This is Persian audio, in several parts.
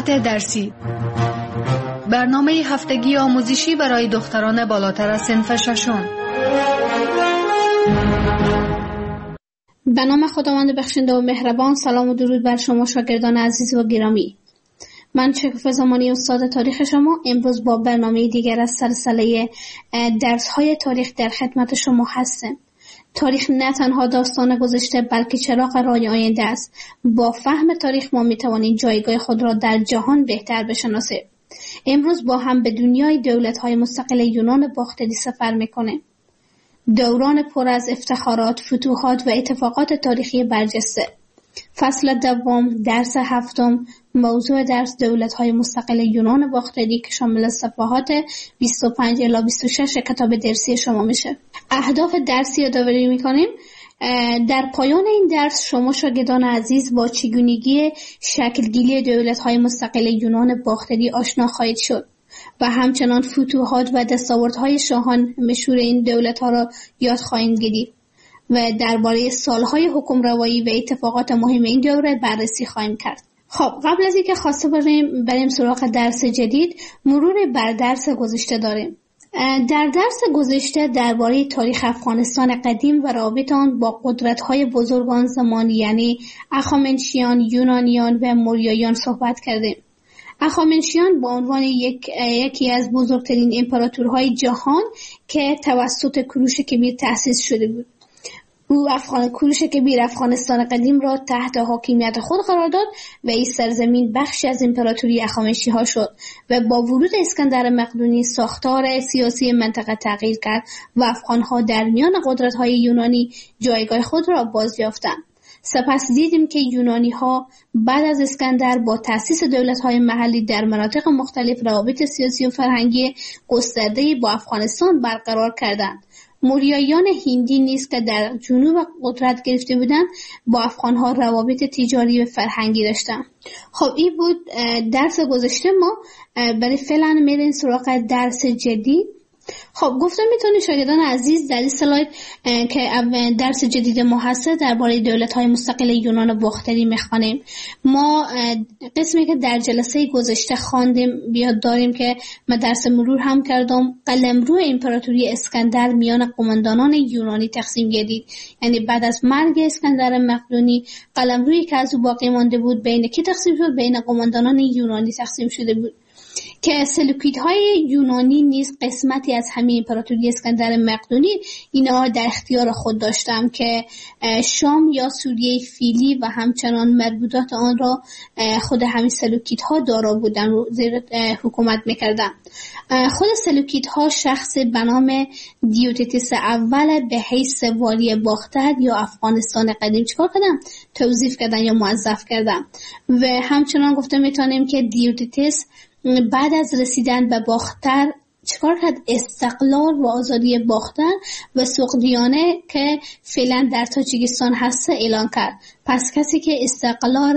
ساعت درسی، برنامه هفتگی آموزشی برای دختران بالاتر از صنف ششم. به نام خداوند بخشنده و مهربان. سلام و درود بر شما شاگردان عزیز و گرامی. من شکوفه زمانی استاد تاریخ شما امروز با برنامه دیگر از سلسله درس‌های تاریخ در خدمت شما هستم. تاریخ نه تنها داستان گذشته بلکه چراغ راه آینده است. با فهم تاریخ ما می‌توانیم جایگاه خود را در جهان بهتر بشناسیم. امروز با هم به دنیای دولت‌های مستقل یونان باختری سفر می‌کنیم. دوران پر از افتخارات، فتوحات و اتفاقات تاریخی برجسته. فصل دوم، درس هفتم، موضوع درس دولت‌های مستقل یونان باختری که شامل صفحات 25 الی 26 کتاب درسی شما میشه. اهداف درسی یادآوری می‌کنیم. در پایان این درس شما شاگردان عزیز با چگونگی شکلگیری دولت‌های مستقل یونان باختری آشنا خواهید شد و همچنان فتوحات و دستاوردهای شاهان مشهور این دولت‌ها را یاد خواهید گرفت و درباره سالهای حکمروایی و اتفاقات مهم این دوره بررسی خواهیم کرد. خب قبل از اینکه خواسته بریم سراغ درس جدید، مرور بر درس گذشته داریم. در درس گذشته درباره تاریخ افغانستان قدیم و رابط آن با قدرت‌های بزرگان زمان یعنی اخامنشیان، یونانیان و موریاییان صحبت کردیم. اخامنشیان به عنوان یکی از بزرگترین امپراتورهای جهان که توسط کوروش کبیر تأسیس شده بود. او کوروش کبیر افغانستان قدیم را تحت حاکمیت خود قرار داد و این سرزمین بخشی از امپراتوری اخامنشی ها شد و با ورود اسکندر مقدونی ساختار سیاسی منطقه تغییر کرد و افغان ها در میان قدرت های یونانی جایگاه خود را باز یافتند. سپس دیدیم که یونانی ها بعد از اسکندر با تأسیس دولت های محلی در مناطق مختلف روابط سیاسی و فرهنگی گسترده‌ای با افغانستان برقرار کردند. موریاییان هندی نیز که در جنوب قدرت گرفته بودند با افغان‌ها روابط تجاری و فرهنگی داشتند. خب این بود درس گذشته ما. برای فعلا میریم سراغ درس جدید. خب گفتم میتونید شاگردان عزیز در این سلاید که درس جدید ما هست درباره دولت‌های مستقل یونان باختری میخوانیم. ما قسمی که در جلسه گذشته خواندیم بیاد داریم که من درس مرور هم کردم. قلمرو امپراتوری اسکندر میان قماندانان یونانی تقسیم گردید. یعنی بعد از مرگ اسکندر مقدونی قلمرویی که از او باقی مانده بود بین کی تقسیم شد؟ بین قماندانان یونانی تقسیم شده بود که سلوکیدهای یونانی نیز قسمتی از همین امپراتوری اسکندر مقدونی اینا در اختیار خود داشتم که شام یا سوریه فیلی و همچنان مربوطات آن را خود همین سلوکیدها دارا بودن و زیر حکومت میکردن. خود سلوکیدها شخص به نام دیوتیتس اول به حیث والی باختر یا افغانستان قدیم چکار کردن؟ توظیف کردن یا موظف کردن و همچنان گفته میتونیم که دیوتیتس بعد از رسیدن به باختر چکار کرد؟ استقلال و آزادی باختر و سوقدیانه که فعلا در تاجیکستان هست اعلان کرد. پس کسی که استقلال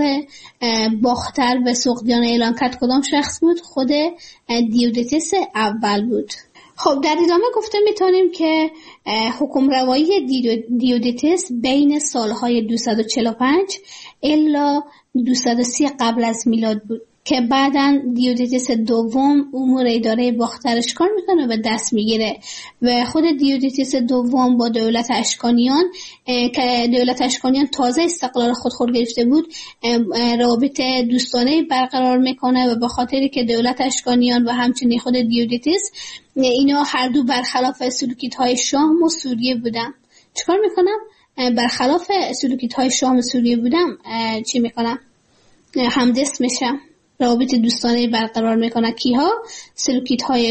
باختر و سوقدیانه اعلان کرد کدام شخص بود؟ خود دیوتیتس اول بود. خب در ادامه گفته میتونیم که حکمروایی دیوتیتس بین سالهای 245 الی 230 قبل از میلاد بود که بعداً دیوتیتس دوم امور اداره باخترش کار میکنه و دست میگیره و خود دیوتیتس دوم با دولت اشکانیان که دولت اشکانیان تازه استقلال خود گرفته بود روابط دوستانه برقرار میکنه و به خاطری که دولت اشکانیان و همچنین خود دیوتیتس اینا هر دو برخلاف سلوکیدهای شام و سوریه بودن. چیکار میکنم؟ برخلاف سلوکیدهای شام و سوریه بودم چی میکنم؟ همدست میشم، روابط دوستانه برقرار میکنه. کیها؟ سلوکیدهای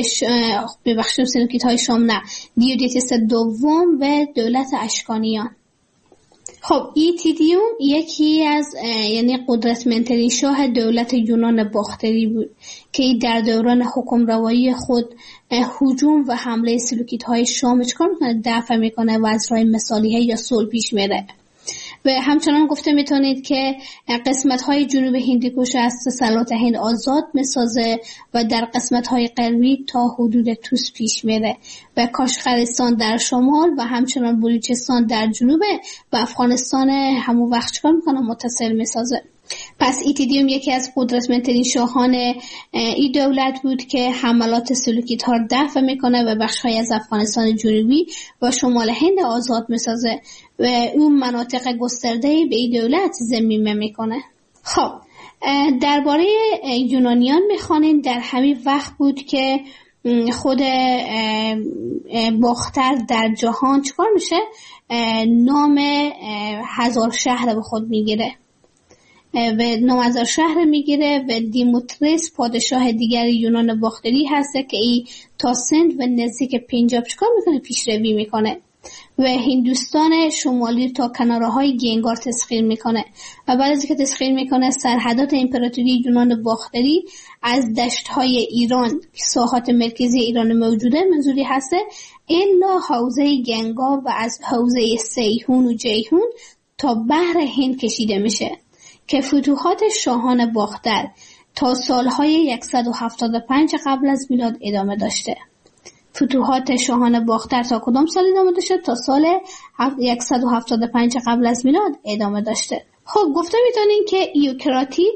شام نه، دیوتیتس دوم و دولت اشکانیان. خب ایتیدیوم یکی از یعنی قدرتمندترین شاه دولت یونان باختری بود که در دوران حکمروایی خود هجوم و حمله سلوکیدهای شام چکار میکنه؟ دفع میکنه و از راه مصالحه یا صلح پیش میره. و همچنان گفته میتونید که قسمت‌های جنوب هندوکش از سلطنت هند آزاد میسازه و در قسمت‌های غربی تا حدود توس پیش میره و کاشغرستان در شمال و همچنان بلوچستان در جنوب و افغانستان همون وقت چکار میکنه؟ متصل میسازه. پس ایتیدیوم یکی از قدرتمندترین شاهان این دولت بود که حملات سلوکیت ها رو دفع میکنه و بخش‌های از افغانستان جنوبی و شمال هند آزاد میسازه و اون مناطق گسترده به این دولت ضمیمه میکنه. خب درباره یونانیان میخوانیم در همین وقت بود که خود باختر در جهان چکار میشه؟ نام 1000 شهر به خود میگیره و 9000 شهر میگیره و دیموتریس پادشاه دیگر یونان باختری هسته که ای تا سند و نزدیک پنجاب چکار میکنه؟ پیشروی میکنه و هندوستان شمالی تا کناره های گنگار تسخیر میکنه و بعد از که تسخیر میکنه سرحدات امپراتوری یونان باختری از دشت های ایران، ساحات مرکزی ایران موجوده منظوری هسته، الا حوزه گنگا و از حوزه سیهون و جیهون تا بحر هند کشیده میشه که فتوحات شاهان باختر تا سالهای 175 قبل از میلاد ادامه داشته. فتوحات شاهان باختر تا کدام سال ادامه داشته؟ تا سال 175 قبل از میلاد ادامه داشته. خب گفته میتونین که ایوکراتید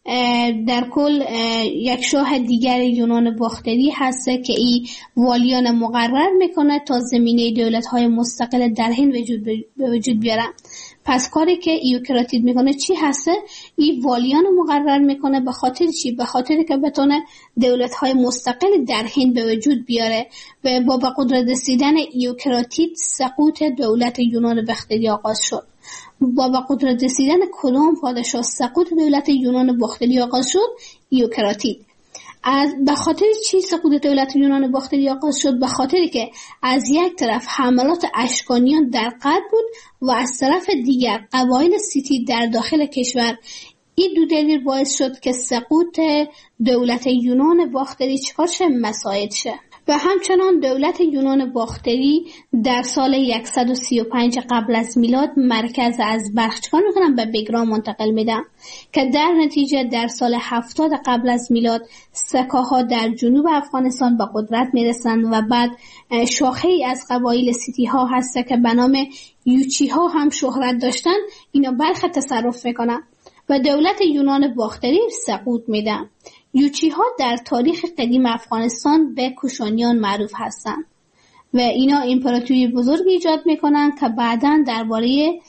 در کل یک شاه دیگر یونان باختری هسته که ای والیان مقرر میکنه تا زمینه دولت‌های مستقل در هند به وجود بیارن. پس کاری که ایوکراتید میکنه چی هسته؟ ای والیان مقرر میکنه به خاطر چی؟ به خاطر که بتونه دولت‌های مستقل در هند به وجود بیاره و با به قدرت رسیدن ایوکراتید سقوط دولت یونان باختری آغاز شد. با به قدرت رسیدن کدام پادشاه سقوط دولت یونان باختری آغاز شد؟ ایوکراتید. به خاطر چی سقوط دولت یونان باختری آغاز شد؟ به خاطری که از یک طرف حملات اشکانیان در غرب بود و از طرف دیگر قبایل سیتی در داخل کشور. این دو دلیل باعث شد که سقوط دولت یونان باختری چکار شه؟ مساعد شه. و همچنان دولت یونان باختری در سال 135 قبل از میلاد مرکز از بلخ چکار میکنن؟ به بگرام منتقل میدن که در نتیجه در سال 70 قبل از میلاد سکاها در جنوب افغانستان به قدرت میرسن و بعد شاخه‌ای از قبایل سیتی ها هست که به نام یوچی ها هم شهرت داشتن، اینا بلخ تصرف میکنن و دولت یونان باختری سقوط میدن. یوچی ها در تاریخ قدیم افغانستان به کوشانیان معروف هستند و اینا امپراتوری بزرگ ایجاد میکنن که بعداً درباره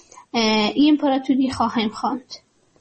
این امپراتوری خواهیم خواند.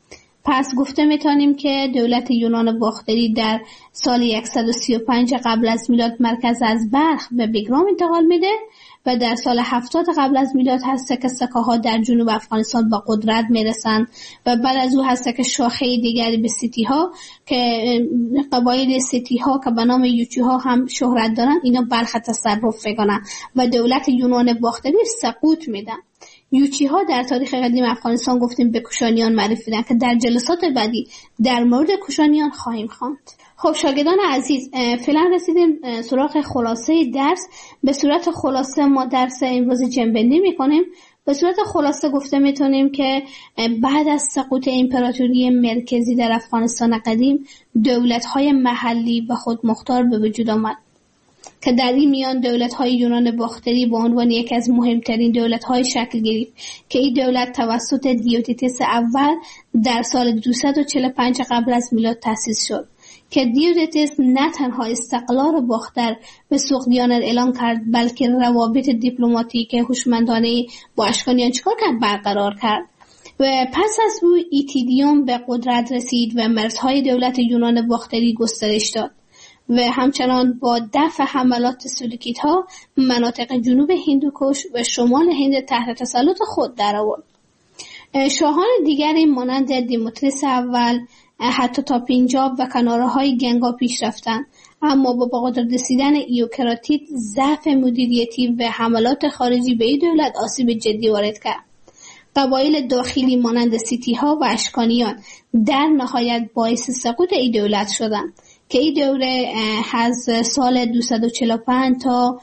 پس گفته میتونیم که دولت یونان باختری در سال 135 قبل از میلاد مرکز از بلخ به بگرام انتقال میده و در سال 70 قبل از میلاد هست که سکاها در جنوب افغانستان به قدرت میرسن و بعد از او هست که شاخه دیگری به سیتی ها که قبایل سیتی ها که به نام یوچی ها هم شهرت دارن، اینا بلخ تصرف میکنن و دولت یونان باختری سقوط میدن. یوچی ها در تاریخ قدیم افغانستان گفتیم به کوشانیان معرفی بودن که در جلسات بعدی در مورد کوشانیان خواهیم خواند. خب شاگردان عزیز، فعلا رسیدیم سراغ خلاصه درس. به صورت خلاصه ما درس امروز جنبندی میکنیم. به صورت خلاصه گفته میتونیم که بعد از سقوط امپراتوری مرکزی در افغانستان قدیم دولت‌های محلی به خود مختار به وجود آمد که در این میان دولت‌های یونان باختری به عنوان یکی از مهمترین دولت‌های شکل گرفت که این دولت توسط دیوتیتس اول در سال 245 قبل از میلاد تأسیس شد که دیوتیتس نه تنها استقلال باختر به سقدیانت اعلان کرد بلکه روابط دیپلماتیک هوشمندانه با اشکانیان چکار کرد؟ برقرار کرد. و پس از او ایتیدیوم به قدرت رسید و مرزهای دولت یونان باختری گسترش داد و همچنان با دفع حملات سلوکیت ها مناطق جنوب هندوکش و شمال هند تحت تسلط خود درآورد. شاهان دیگری مانند دیموتریس اول حتی تا پنجاب و کناره های گنگا پیش رفتند، اما با قدرت رسیدن ایوکراتید ضعف مدیریتی و حملات خارجی به این دولت آسیب جدی وارد کرد. قبایل داخلی مانند سیتی ها و اشکانیان در نهایت باعث سقوط این دولت شدند که این دوره از سال 245 تا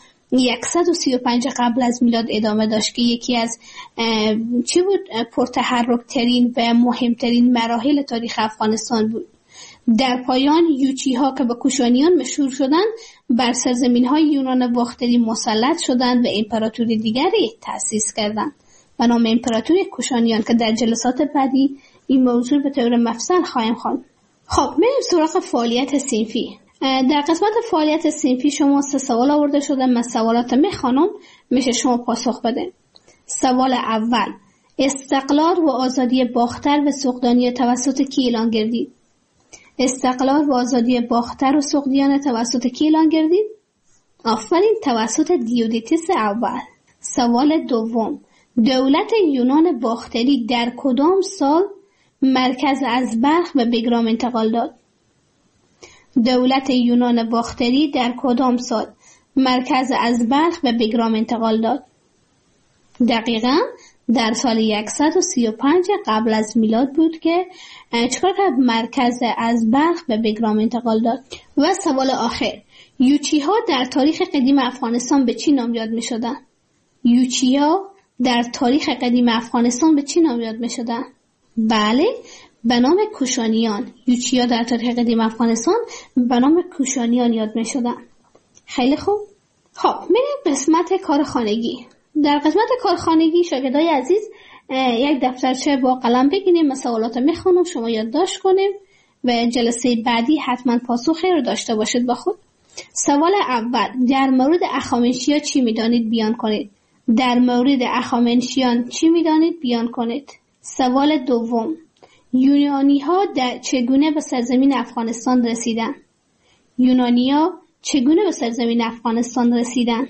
135 قبل از میلاد ادامه داشت که یکی از پرتحرک‌ترین و مهمترین مراحل تاریخ افغانستان بود. در پایان یوچی ها که به کوشانیان مشهور شدند بر سرزمین های یونان باختری مسلط شدند و امپراتوری دیگری تأسیس کردند به نام امپراتوری کوشانیان که در جلسات بعدی این موضوع به طور مفصل خواهیم خواند. خب میریم سراغ فعالیت صنفی. در قسمت فعالیت صنفی شما 3 سوال آورده شده. من سوالات میخوانم، میشه شما پاسخ بده. سوال اول: استقلال و آزادی باختر و سوقدیانه توسط کی اعلان گردید؟ استقلال و آزادی باختر و سوقدیانه توسط کی اعلان گردید؟ آفرین، توسط دیودیتس اول. سوال دوم: دولت یونان باختری در کدام سال مرکز از بلخ به بگرام انتقال داد؟ دولت یونان باختری در کدام سال مرکز از بلخ به بگرام انتقال داد؟ دقیقاً در سال 135 قبل از میلاد بود که چکار کرد؟ مرکز از بلخ به بگرام انتقال داد. و سوال آخر: یوچی ها در تاریخ قدیم افغانستان به چی نام یاد می شدن؟ یوچی ها در تاریخ قدیم افغانستان به چی نام یاد می شدن؟ بله، به نام کوشانیان. یوچی ها در تاریخ قدیم افغانستان به نام کوشانیان یاد می شدن. خیلی خوب. خب میریم قسمت کارخانگی. در قسمت کارخانگی شاگردای عزیز یک دفترچه با قلم بگیریم، سوالات میخوانم، شما یادداشت کنیم و جلسه بعدی حتما پاسخی رو داشته باشید با خود. سوال اول: در مورد اخامنشیان چی میدانید بیان کنید؟ در مورد اخامنشیان چی میدانید بیان کنید؟ سوال دوم: یونانی ها چگونه به سرزمین افغانستان رسیدند؟ یونانی ها چگونه به سرزمین افغانستان رسیدند؟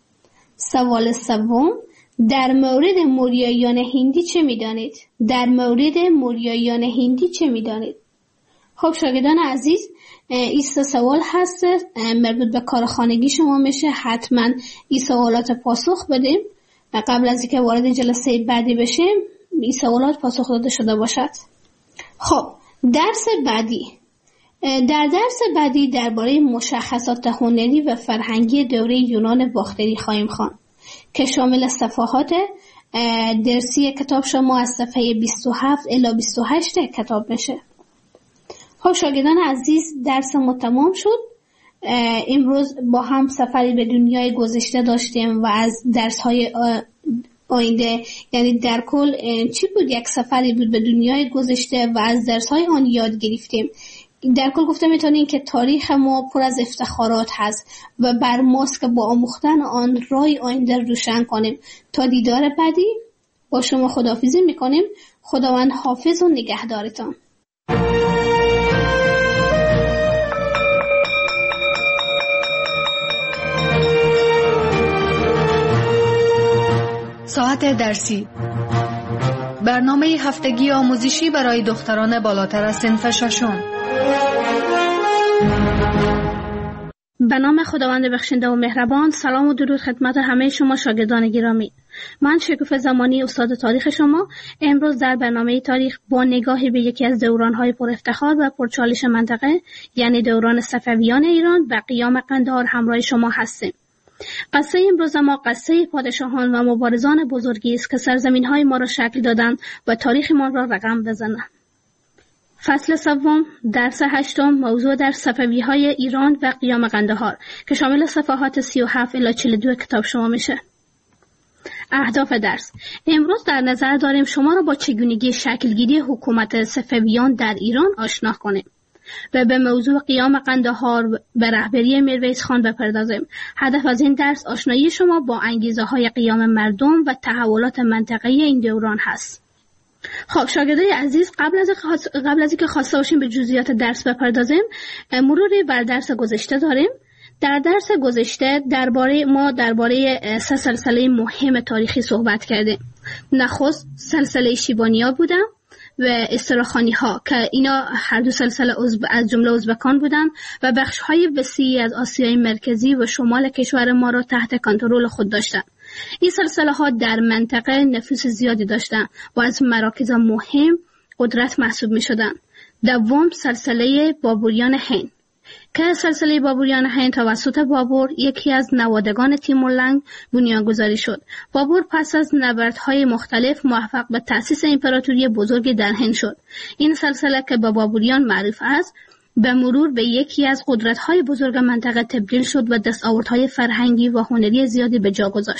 سوال سوم: در مورد موریاییان هندی چه میدانید؟ در مورد موریاییان هندی چه میدانید؟ خب شاگردان عزیز، این 3 سوال هست مربوط به کارخانگی شما میشه. حتما این سوالات پاسخ بدیم و قبل از اینکه وارد جلسه بعدی بشیم این سوالات پاسخ داده شده باشد. خب درس بعدی. در درس بعدی درباره مشخصات هنری و فرهنگی دوره یونان باختری خواهیم خواند که شامل صفحات درسی کتاب شما از صفحه 27 الی 28 کتاب میشه. خب شاگردان عزیز، درس ما تمام شد. امروز با هم سفری به دنیای گذشته داشتیم و از درس‌های آینده، یعنی در کل چی بود؟ یک سفری بود به دنیای گذشته و از درس‌های آن یاد گرفتیم. در کل گفته میتونیم که تاریخ ما پر از افتخارات هست و بر ماست که با آموختن آن راه آینده روشن کنیم. تا دیدار بعدی با شما خداحافظی میکنیم. خداوند حافظ و نگهدارتان. ساعت درسی، برنامه هفتگی آموزشی برای دختران بالاتر از صنف 6. به نام خداوند بخشنده و مهربان. سلام و درود خدمت همه شما شاگردان گرامی. من شکوفه زمانی، استاد تاریخ شما، امروز در برنامه تاریخ با نگاهی به یکی از دوران‌های پر افتخار و پرچالش منطقه، یعنی دوران صفویان ایران و قیام قندهار همراه شما هستیم. قصه امروز ما قصه پادشاهان و مبارزان بزرگی است که سرزمین‌های ما را شکل دادند و تاریخ ما را رقم بزنند. فصل سوم، درس 8، موضوع در صفوی‌های ایران و قیام قندهار که شامل صفحات 37 الی 42 کتاب شما میشه. اهداف درس: امروز در نظر داریم شما را با چگونگی شکلگیری حکومت صفویان در ایران آشنا کنیم و به موضوع قیام قندهار به رهبری میرویس خان بپردازیم. هدف از این درس آشنایی شما با انگیزه‌های قیام مردم و تحولات منطقه‌ای این دوران هست. خب شاگردای عزیز، قبل از اینکه خواسته باشیم به جزئیات درس بپردازیم، مروری بر درس گذشته داریم. در درس گذشته درباره 3 سلسله مهم تاریخی صحبت کردیم. نخست سلسله شیبانی‌ها بودن و استراخانی‌ها که اینا هر دو سلسله از جمله ازبکان بودند و بخش‌های وسیعی از آسیای مرکزی و شمال کشور ما را تحت کنترل خود داشتند. این سلسله‌ها در منطقه نفوذ زیادی داشتند و از مراکز مهم قدرت محسوب می‌شدند. دوم، سلسله بابوریان هند که سلسله بابوریان هند توسط بابور، یکی از نوادگان تیمورلنگ، بنیانگذاری شد. بابور پس از نبردهای مختلف موفق به تأسیس امپراتوری بزرگی در هند شد. این سلسله که به بابوریان معروف است، به مرور به یکی از قدرت‌های بزرگ منطقه تبدیل شد و دستاوردهای فرهنگی و هنری زیادی به جا گذاشت.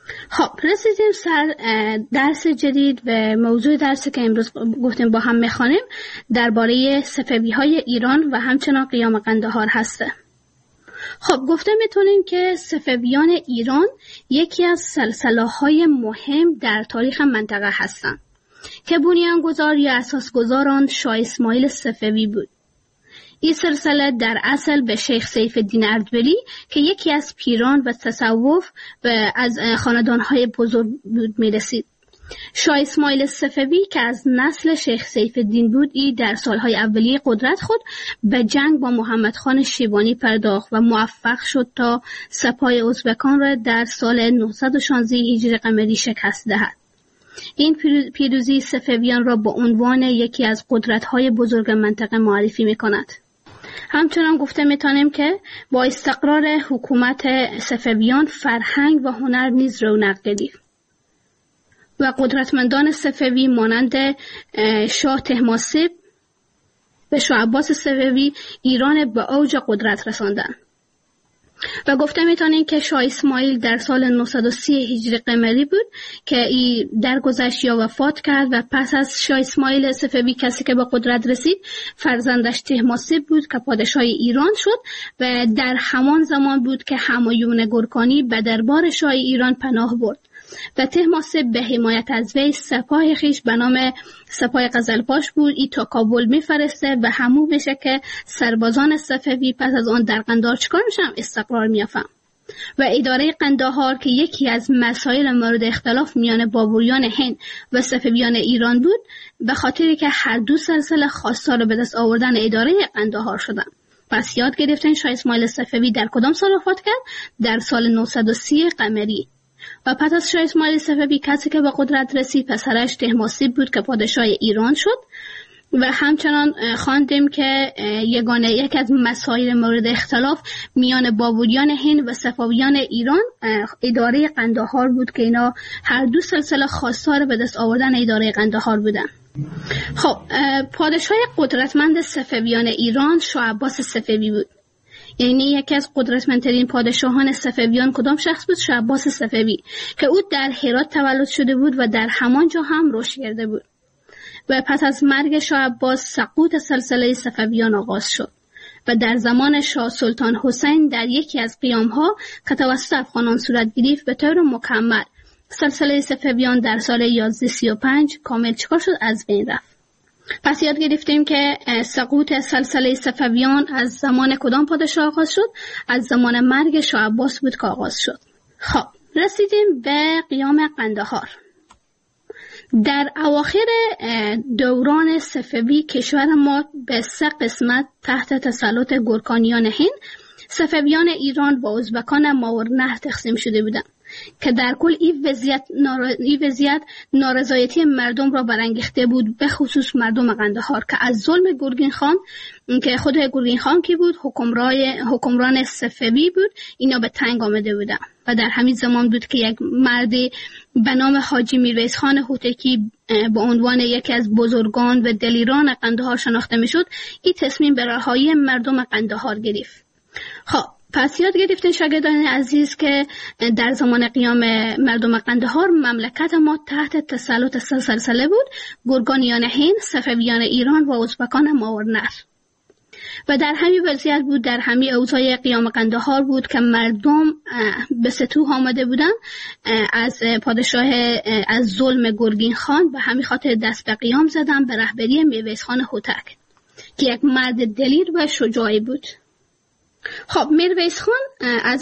خب رسیدیم سر درس جدید و موضوع درسی که امروز گفتیم با هم میخوانیم درباره صفوی‌های ایران و همچنان قیام قندهار هسته. خب گفته میتونیم که صفویان ایران یکی از سلسله‌های مهم در تاریخ منطقه هستند که بنیانگذار یا اساسگذار آن شاه اسماعیل صفوی بود. این سلسله در اصل به شیخ سیف الدین اردبیلی که یکی از پیران و تصوف و از خاندانهای بزرگ بود میرسید. شاه اسماعیل صفوی که از نسل شیخ سیف الدین بود، ای در سالهای اولیه قدرت خود به جنگ با محمد خان شیبانی پرداخت و موفق شد تا سپاه ازبکان را در سال 916 هجری قمری شکست دهد. این پیروزی صفویان را با عنوان یکی از قدرت‌های بزرگ منطقه معرفی می‌کند. همچنان گفته می‌توانیم که با استقرار حکومت صفویان فرهنگ و هنر نیز رونق گرفت و قدرتمندان صفوی مانند شاه طهماسب و شاه عباس صفوی ایران به اوج قدرت رساندند. و گفته میتونیم که شاه اسماعیل در سال 930 هجری قمری بود که ای درگذشت یا وفات کرد و پس از شاه اسماعیل صفوی کسی که به قدرت رسید فرزندش طهماسب بود که پادشاه ایران شد و در همان زمان بود که همایون گرکانی به دربار شاه ایران پناه برد و طهماسب به حمایت از وی سپاه خیش به نام سپاه قزلپاش بود ای تا کابل میفرسته و همو بشه که سربازان صفوی پس از آن در قندهار چکار میشن استقرار میافن و اداره قندهار که یکی از مسائل مورد اختلاف میان بابوریان هند و صفویان ایران بود به خاطری که هر دو سلسله خواستار به دست آوردن اداره قندهار شدن. پس یاد گرفتین شاه اسماعیل صفوی در کدام سال وفات کرد؟ در سال 930 قمری. و پس از شاه اسماعیل صفوی کسی که به قدرت رسید پسرش طهماسب بود که پادشاه ایران شد و همچنان خواندیم که یکی از مسائل مورد اختلاف میان بابوریان هند و صفویان ایران اداره قندهار بود که اینا هر دو سلسله خواستار به دست آوردن اداره قندهار بودن. خب پادشاه قدرتمند صفویان ایران شاه عباس صفوی بود. یعنی یکی از قدرتمندترین پادشاهان صفویان کدام شخص بود؟ شاه عباس صفوی که او در هرات تولد شده بود و در همانجا هم رشد کرده بود. و پس از مرگ شاه عباس سقوط سلسله صفویان آغاز شد و در زمان شاه سلطان حسین در یکی از قیامها که توسط افغانان صورت گرفت به طور مکمل سلسله صفویان در سال 1135 کامل چکار شد؟ از بین رفت. پس یاد گرفتیم که سقوط سلسله صفویان از زمان کدام پادشاه آغاز شد؟ از زمان مرگ شاه عباس بود که آغاز شد. خب رسیدیم به قیام قندهار. در اواخر دوران صفوی کشور ما به 3 قسمت تحت تسلط گرکانیان هند، صفویان ایران و ازبکان ماورالنهر تقسیم شده بودند که در کل این وضعیت نارضایتی مردم را برانگیخته بود، به خصوص مردم قندهار که از ظلم گرگین خان که خود گرگین خان که بود حکمران صفوی بود اینا به تنگ آمده بودند و در همین زمان بود که یک مردی به نام حاجی میرویس خان هوتکی به عنوان یکی از بزرگان و دلیران قندهار شناخته میشد. این تصمیم به رهایی مردم قندهار گرفت. خب پس یاد گرفتین شاگردان عزیز که در زمان قیام مردم قندهار مملکت ما تحت تسلط 3 سلسله بود: گرگانیان هند، صفویان ایران و ازبکان ماورالنهر. و در همین وضعیت بود، در همین اوضاع قیام قندهار بود که مردم به ستوه آمده بودن از پادشاه از ظلم گرگین خان، به همین خاطر دست به قیام زدن به رهبری میرویس خان هوتک که یک مرد دلیر و شجاعی بود. خب میرویس خان از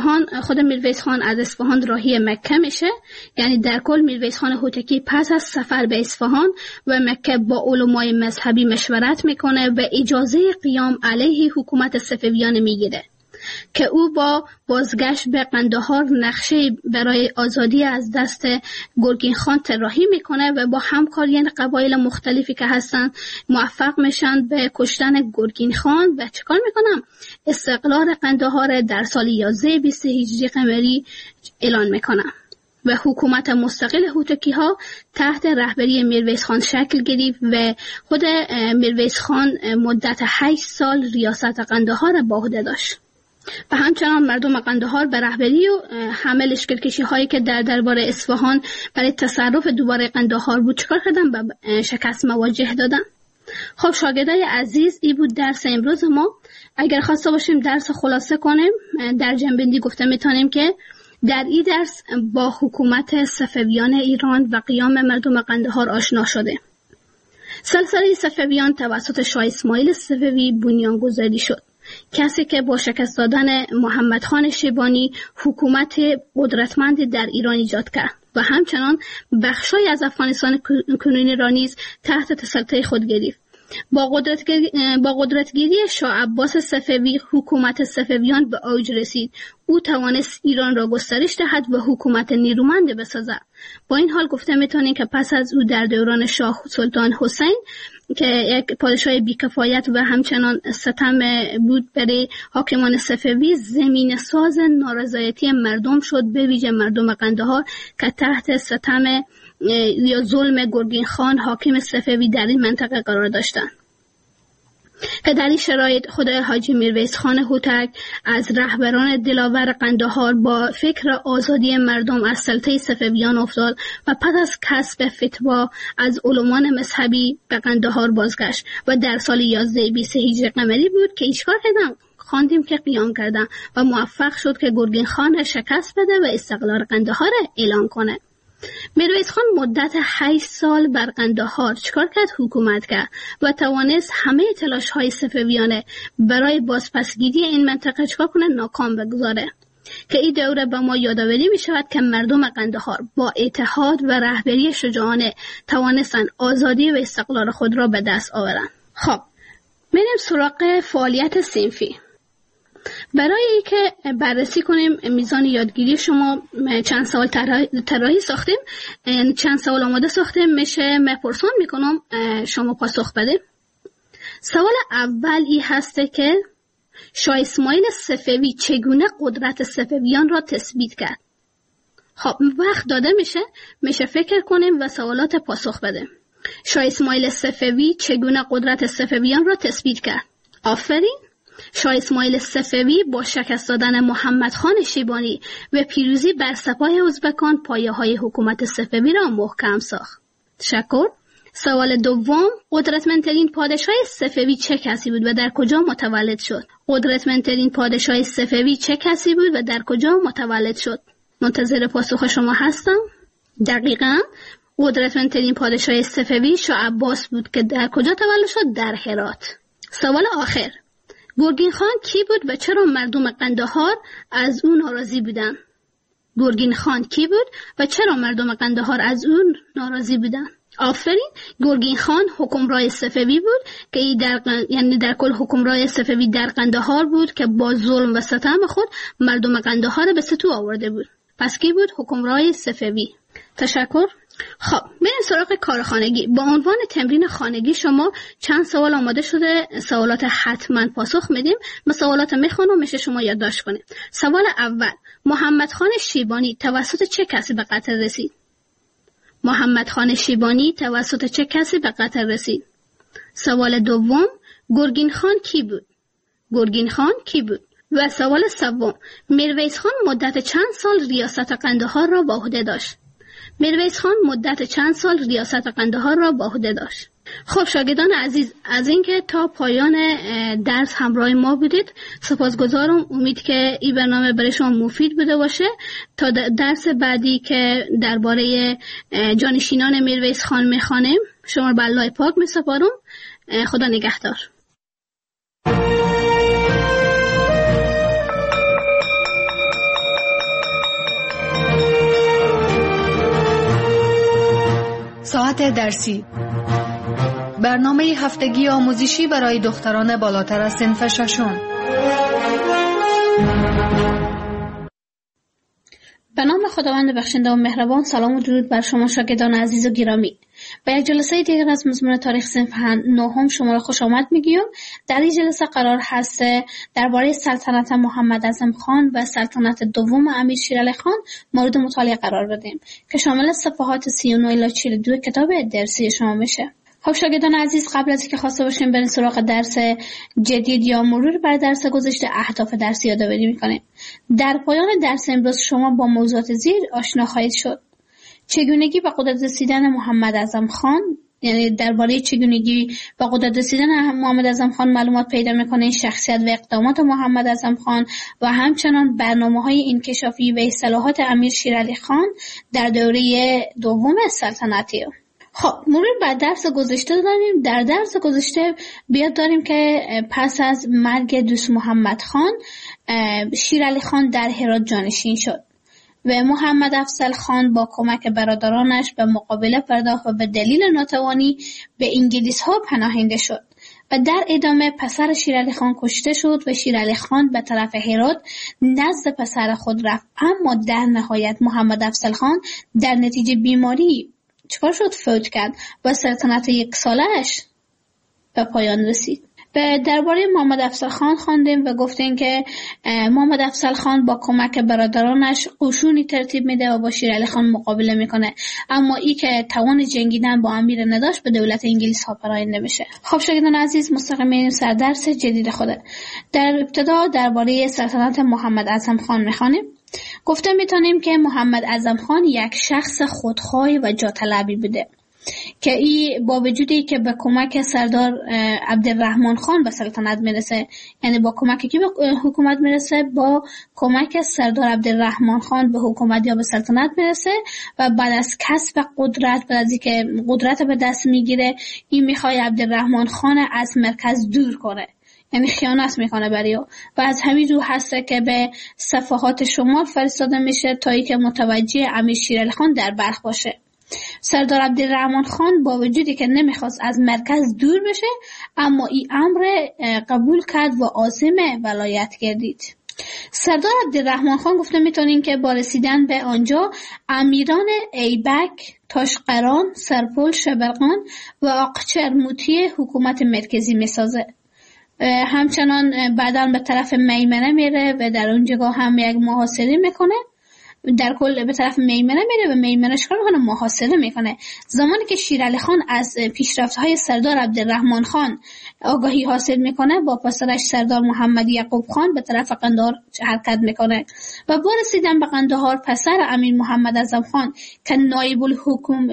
اصفهان راهی مکه میشه. یعنی در کل میرویس خان هوتکی پس از سفر به اصفهان و مکه با علمای مذهبی مشورت میکنه و اجازه قیام علیه حکومت صفویان میگیره که او با بازگشت به قندهار نقشه برای آزادی از دست گرگین خان طراحی میکنه و با همکاری قبایل مختلفی که هستن موفق میشن به کشتن گرگین خان و چیکار میکنن؟ استقلال قندهار در سال 1120 هجری قمری اعلان میکنن و حکومت مستقل هوتکی ها تحت رهبری میرویس خان شکل گرفت و خود میرویس خان مدت 8 سال ریاست قندهار به عهده داشت. و همچنان مردم قندهار به رهبری و حمل لشکرکشی هایی که در دربار اصفهان برای تصرف دوباره قندهار بود چکار کردن؟ به شکست مواجه دادن. خب شاگردای عزیز، این بود درس امروز ما. اگر خواسته باشیم درس خلاصه کنیم، در جنبندی گفته میتونیم که در این درس با حکومت صفویان ایران و قیام مردم قندهار آشنا شده. سلسله صفویان توسط شاه اسماعیل صفوی بنیانگذاری شد، کسی که با شکست دادن محمد خان شیبانی حکومت قدرتمند در ایران ایجاد کرد و همچنان بخشای از افغانستان کنونی را نیز تحت تسلط خود گرفت. با قدرتگیری شاه عباس صفوی حکومت صفویان به اوج رسید. او توانست ایران را گسترش دهد و حکومت نیرومند بسازد. با این حال گفته میتونیم که پس از او در دوران شاه سلطان حسین که یک پادشاه بیکفایت و همچنان ستم بود برای حاکمان صفوی، زمین ساز نارضایتی مردم شد، به ویژه مردم قندهار که تحت ستم یا ظلم گرگین خان حاکم صفوی در این منطقه قرار داشتند. که در این شرایط خدای حاجی میرویس خان هوتک از رهبران دلاور قندهار با فکر آزادی مردم از سلطه صفویان افتاد و پس از کسب فتوا از علمان مذهبی به قندهار بازگشت و در سال 1120 هجری قمری بود که ایشکار کردن، خواندیم که قیام کردن و موفق شد که گرگین خان را شکست بده و استقلال قندهار اعلان کنه. میرویس خان مدت 8 سال بر قندهار چکار کرد؟ حکومت کرد و توانست همه تلاش های صفویان برای بازپسگیری این منطقه چکار کنه؟ ناکام بگذاره. که این دوره به ما یادآوری می شود که مردم قندهار با اتحاد و رهبری شجاعانه توانستند آزادی و استقلال خود را به دست آورند. خب میریم سراغ فعالیت صنفی. برای اینکه بررسی کنیم میزان یادگیری شما، چند سوال طراحی ساختیم، چند سوال آماده ساختیم، میشه مپرسان میکنم شما پاسخ بده. سوال اول این هسته که شاه اسماعیل صفوی چگونه قدرت صفویان را تثبیت کرد؟ خب وقت داده میشه فکر کنیم و سوالات پاسخ بده. شاه اسماعیل صفوی چگونه قدرت صفویان را تثبیت کرد؟ آفرین. شاه اسماعیل صفوی با شکست دادن محمد خان شیبانی و پیروزی بر سپاه ازبکان پایه‌های حکومت صفوی را محکم ساخت. تشکر. سوال دوم، قدرتمندترین پادشاه صفوی چه کسی بود و در کجا متولد شد؟ قدرتمندترین پادشاه صفوی چه کسی بود و در کجا متولد شد؟ منتظر پاسخ شما هستم. دقیقاً قدرتمندترین پادشاه صفوی شاه عباس بود که در کجا تولد شد؟ در هرات. سوال آخر، گرگین خان کی بود و چرا مردم قندهار از اون ناراضی بودن؟ گرگین خان کی بود و چرا مردم قندهار از اون ناراضی بودن؟ آفرین. گرگین خان حکمرای صفوی بود که یعنی در کل حکمرای صفوی در قندهار بود که با ظلم و ستم خود مردم قندهار به ستو آورده بود. پس کی بود؟ حکمرای صفوی. تشکر. خب بریم سراغ کار خانگی. با عنوان تمرین خانگی شما چند سوال آماده شده، سوالات حتما پاسخ میدیم. ما سوالات میخونم، میشه شما یادداشت کنید. سوال اول، محمد خان شیبانی توسط چه کسی به قتل رسید؟ محمد خان شیبانی توسط چه کسی به قتل رسید؟ سوال دوم، گرگین خان کی بود؟ گرگین خان کی بود؟ و سوال سوم، میرویس خان مدت چند سال ریاست قندهار را به عهده داشت؟ میرویس خان مدت چند سال ریاست قندهار را به عهده داشت؟ خب شاگردان عزیز، از اینکه تا پایان درس همراه ما بودید سپاسگزارم. امید که این برنامه برای شما مفید بوده باشه. تا درس بعدی که درباره جانشینان میرویس خان میخوانیم شما رو به الله پاک میسپارم. خدا نگهدار. ساعت درسی، برنامه هفتگی آموزشی برای دختران بالاتر از صنف ششم. به نام خداوند بخشنده و مهربان. سلام و درود بر شما شاگردان عزیز و گرامی. به یک جلسه دیگر از مضمون تاریخ صنف نهم شما را خوش آمد میگیم. در این جلسه قرار هست درباره سلطنت محمد اعظم خان و سلطنت دوم امیر شیرعلی خان مورد مطالعه قرار بدیم که شامل صفحات 39 الی 42 کتاب درسی شما میشه. خب شاگردان عزیز، قبل از اینکه خواسته باشیم بریم سراغ درس جدید یا مرور بر درس گذشته، اهداف درس یادآوری میکنیم. در پایان درس امروز شما با موضوعات زیر آشنا خواهید شد. چگونگی به قدرت رسیدن محمد اعظم خان، یعنی درباره چگونگی به قدرت رسیدن محمد اعظم خان معلومات پیدا میکنه، شخصیت و اقدامات محمد اعظم خان و همچنان برنامه‌های انکشافی و اصلاحات امیر شیرعلی خان در دوره دوم سلطنتی. خب مرور بر درس گذشته داریم. در درس گذشته بیاد داریم که پس از مرگ دوست محمد خان، شیرعلی خان در هرات جانشین شد و محمد افضل خان با کمک برادرانش به مقابله پرداخت و به دلیل ناتوانی به انگلیس ها پناهنده شد و در ادامه پسر شیرعلی خان کشته شد و شیرعلی خان به طرف هرات نزد پسر خود رفت. اما در نهایت محمد افضل خان در نتیجه بیماری چکار شد؟ فوت کرد و سلطنت 1 سالش به پایان رسید. درباره محمد افضل خان خواندیم و گفتیم که محمد افضل خان با کمک برادرانش قشونی ترتیب میده و با شیرعلی خان مقابله میکنه، اما ای که توان جنگیدن با امیر نداشت به دولت انگلیس ها پراینده میشه. خب شاگردان عزیز، مستقیم میریم سر درس جدید خوده. در ابتدا درباره سلطنت محمد اعظم خان میخوانیم. گفته میتونیم که محمد اعظم خان یک شخص خودخواه و جاطلبی بوده که ای با وجودی که به کمک سردار عبدالرحمن خان به سلطنت میرسه، یعنی با کمک کی به حکومت میرسه؟ با کمک سردار عبدالرحمن خان به حکومت یا به سلطنت میرسه و بعد از کسب قدرت، بعد از اینکه قدرت به دست میگیره، این میخواد عبدالرحمن خان از مرکز دور کنه، یعنی خیانت میکنه برای او و از همین رو هسته که به صفحات شمال فرستاده میشه تا اینکه متوجه امیر شیرعلی خان در بلخ باشه. سردار عبدالرحمن خان با وجودی که نمیخواست از مرکز دور بشه، اما این امر قبول کرد و عازم ولایت گردید. سردار عبدالرحمن خان گفته میتونین که با رسیدن به آنجا امیران ایبک، تاشقران، سرپل، شبرقان و آقچرموتی حکومت مرکزی میسازه. همچنان بعداً به طرف میمنه میره و در اونجا هم یک محاصره میکنه. در کل به طرف میمنه میره و میمنه شکار میکنه، محاصره میکنه. زمانی که شیرعلی خان از پیشرفت‌های سردار عبدالرحمن خان آگاهی حاصل میکنه، با پسرش سردار محمد یعقوب خان به طرف قندهار حرکت میکنه و با رسیدن به قندهار پسر امیر محمد اعظم خان که نایب الحکومه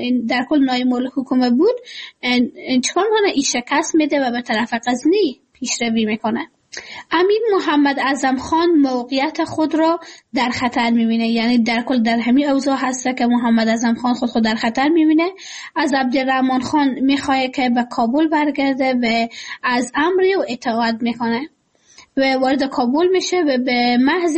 بود چکار میکنه؟ این شکست میده و به طرف غزنی پیشروی میکنه. امیر محمد اعظم خان موقعیت خود را در خطر میبینه، یعنی در کل در همین اوضاع هسته که محمد اعظم خان خود در خطر میبینه. از عبدالرحمن خان میخواه که به کابل برگرده و از امر او اطاعت میکنه و وارد کابل میشه و به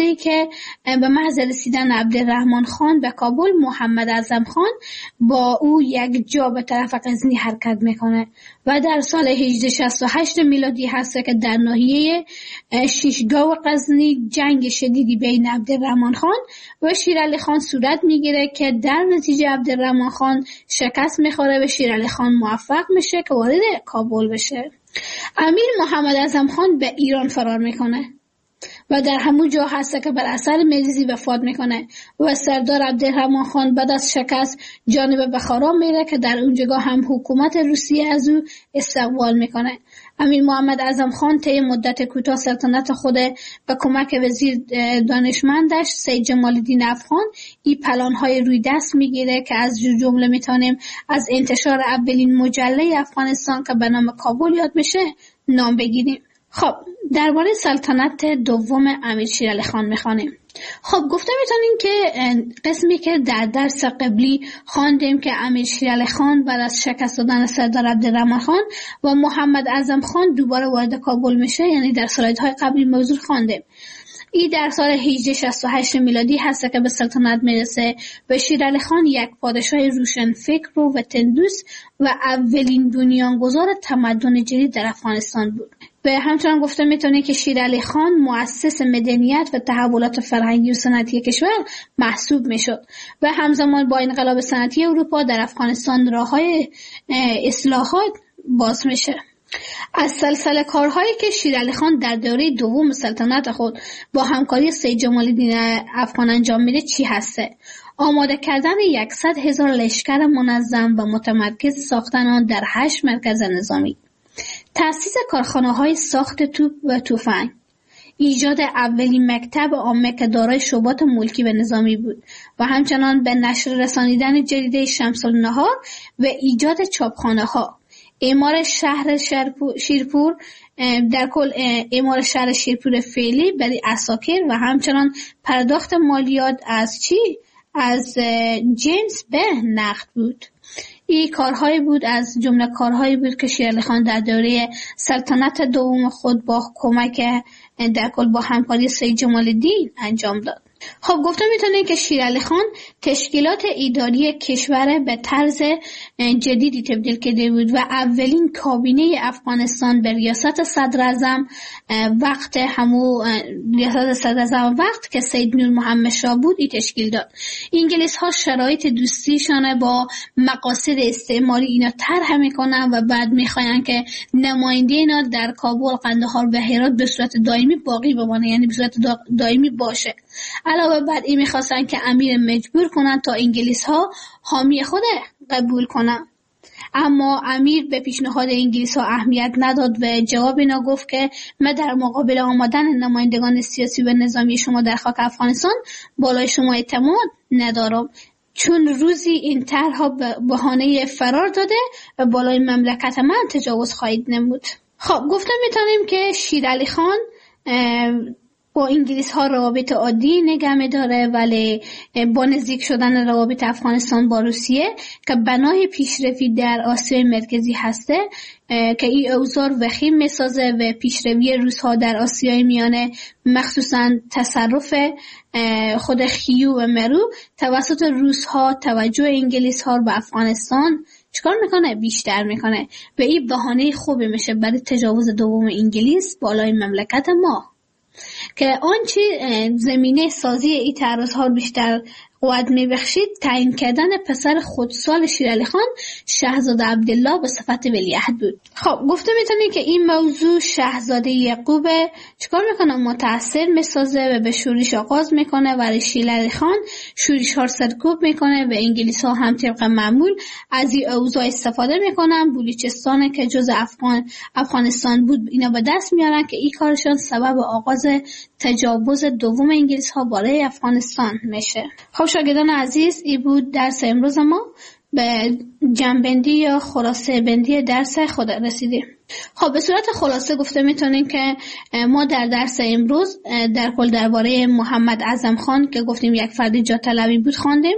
محض رسیدن عبدالرحمن خان به کابل، محمد اعظم خان با او یک جا به طرف غزنی حرکت میکنه و در سال 1868 میلادی هست که در ناحیه شیشگاه غزنی جنگ شدیدی بین عبدالرحمن خان و شیرعلی خان صورت میگیره که در نتیجه عبدالرحمن خان شکست میخوره و شیرعلی خان موفق میشه که وارد کابل بشه. امیر محمد اعظم خان به ایران فرار میکنه و در همون جا هسته که بر اثر مریضی وفات میکنه و سردار عبدالرحمن خان بعد از شکست جانب بخارا میره که در اونجا هم حکومت روسیه از او استقبال میکنه. امیر محمد اعظم خان طی مدت کوتاه سلطنت خود به کمک وزیر دانشمندش سید جمال الدین افغان این پلانهای روی دست میگیره که از جمله میتونیم از انتشار اولین مجله افغانستان که به نام کابل یاد میشه نام بگیریم. خب درباره سلطنت دوم امیر شیرعلی خان میخوانیم. خب گفته میتونیم که قسمی که در درس قبلی خواندیم که امیر شیرعلی خان بعد از شکست دادن سردار عبدالرحمن خان و محمد اعظم خان دوباره وارد کابل میشه، یعنی در سلایدهای قبلی موضوع خواندیم. این در سال 1868 میلادی هست که به سلطنت میرسه و شیرعلی خان یک پادشاه روشن فکر و وطندوست و اولین بنیانگذار تمدن جدید در افغانستان بود. و همچنان گفته میتونه که شیرعلی خان مؤسس مدنیت و تحولات فرهنگی و صنعتی کشور محسوب میشد و همزمان با انقلاب صنعتی اروپا در افغانستان راههای اصلاحات باز میشه. از سلسله کارهایی که شیرعلی خان در دوره دوم سلطنت خود با همکاری سید جمال الدین افغان انجام میده چی هسته؟ آماده کردن 100,000 لشکر منظم و متمرکز ساختن آن در 8 مرکز نظامی، تأسیس کارخانه‌های ساخت توپ و تفنگ، ایجاد اولین مکتب عامه که دارای شعبات ملکی و نظامی بود و همچنان به نشر رسانیدن جریده شمس النهار و ایجاد چاپخانه‌ها، اعمار شهر شیرپور، در کل اعمار شهر شیرپور فعلی برای عساکر و همچنان پرداخت مالیات از جنس به نقد بود. این کارهایی بود از جمله کارهایی بود که شیر علی خان در دوره سلطنت دوم خود با کمک در کل با همکاری سید جمال الدین انجام داد. خب گفته میتونه که شیر علی خان تشکیلات اداری کشور به طرز جدیدی تبدیل کرده بود و اولین کابینه افغانستان به ریاست صدراعظم وقت که سید نور محمد شاه بود ای تشکیل داد. انگلیس ها شرایط دوستیشان با مقاصد استعماری اینا طرح میکنن و بعد میخواین که نماینده اینا در کابل، قندهار و هرات به صورت دائمی باقی بمانه، یعنی به صورت دائمی باشه. علاوه بر این میخواستن که امیر مجبور کنن تا انگلیس ها حامی خود قبول کنن، اما امیر به پیشنهاد انگلیس ها اهمیت نداد و جواب اینا گفت که من در مقابل آمدن نمایندگان سیاسی و نظامی شما در خاک افغانستان بالای شما اعتماد ندارم، چون روزی این طرحها به بهانه فرار داده و بالای مملکت من تجاوز خواهید نمود. خب گفتم میتونیم که شیر علی خان با انگلیس ها روابط عادی نگه می‌داره، ولی با نزدیک شدن روابط افغانستان با روسیه که بنای پیشرفتی در آسیای مرکزی هسته که این اوضاع وخیم میسازه و پیشروی روس ها در آسیای میانه مخصوصا تصرف خود خیو و مرو توسط روس ها توجه انگلیس ها به افغانستان چکار میکنه؟ بیشتر میکنه و این بهانه خوبی میشه برای تجاوز دوم انگلیس بالای مملکت ما، که آنچه زمینه سازی این تعرض‌ها بیشتر قوت می‌بخشید تعیین کردن پسر خودسال شیر علی خان شاهزاده عبدالله به صفت ولیعهد بود. خب گفته میتونی که این موضوع شاهزاده یعقوب چیکار میکنه؟ متأثر میسازه و به شورش آغاز میکنه و شیر علی خان شورش ها سرکوب میکنه و انگلیس ها هم طبق معمول از این اوضاع استفاده میکنن. بلوچستان که جز افغانستان بود اینا به دست میارن که این کارشان سبب آغاز تجاوز دوم انگلیس ها بالای افغانستان میشه. خب شاگردان عزیز، این بود درس امروز ما. به جمع‌بندی یا خلاصه بندی درس خود رسیدیم. خب به صورت خلاصه گفته میتونیم که ما در درس امروز در کل درباره محمد اعظم خان که گفتیم یک فرد جاه طلبی بود خواندیم.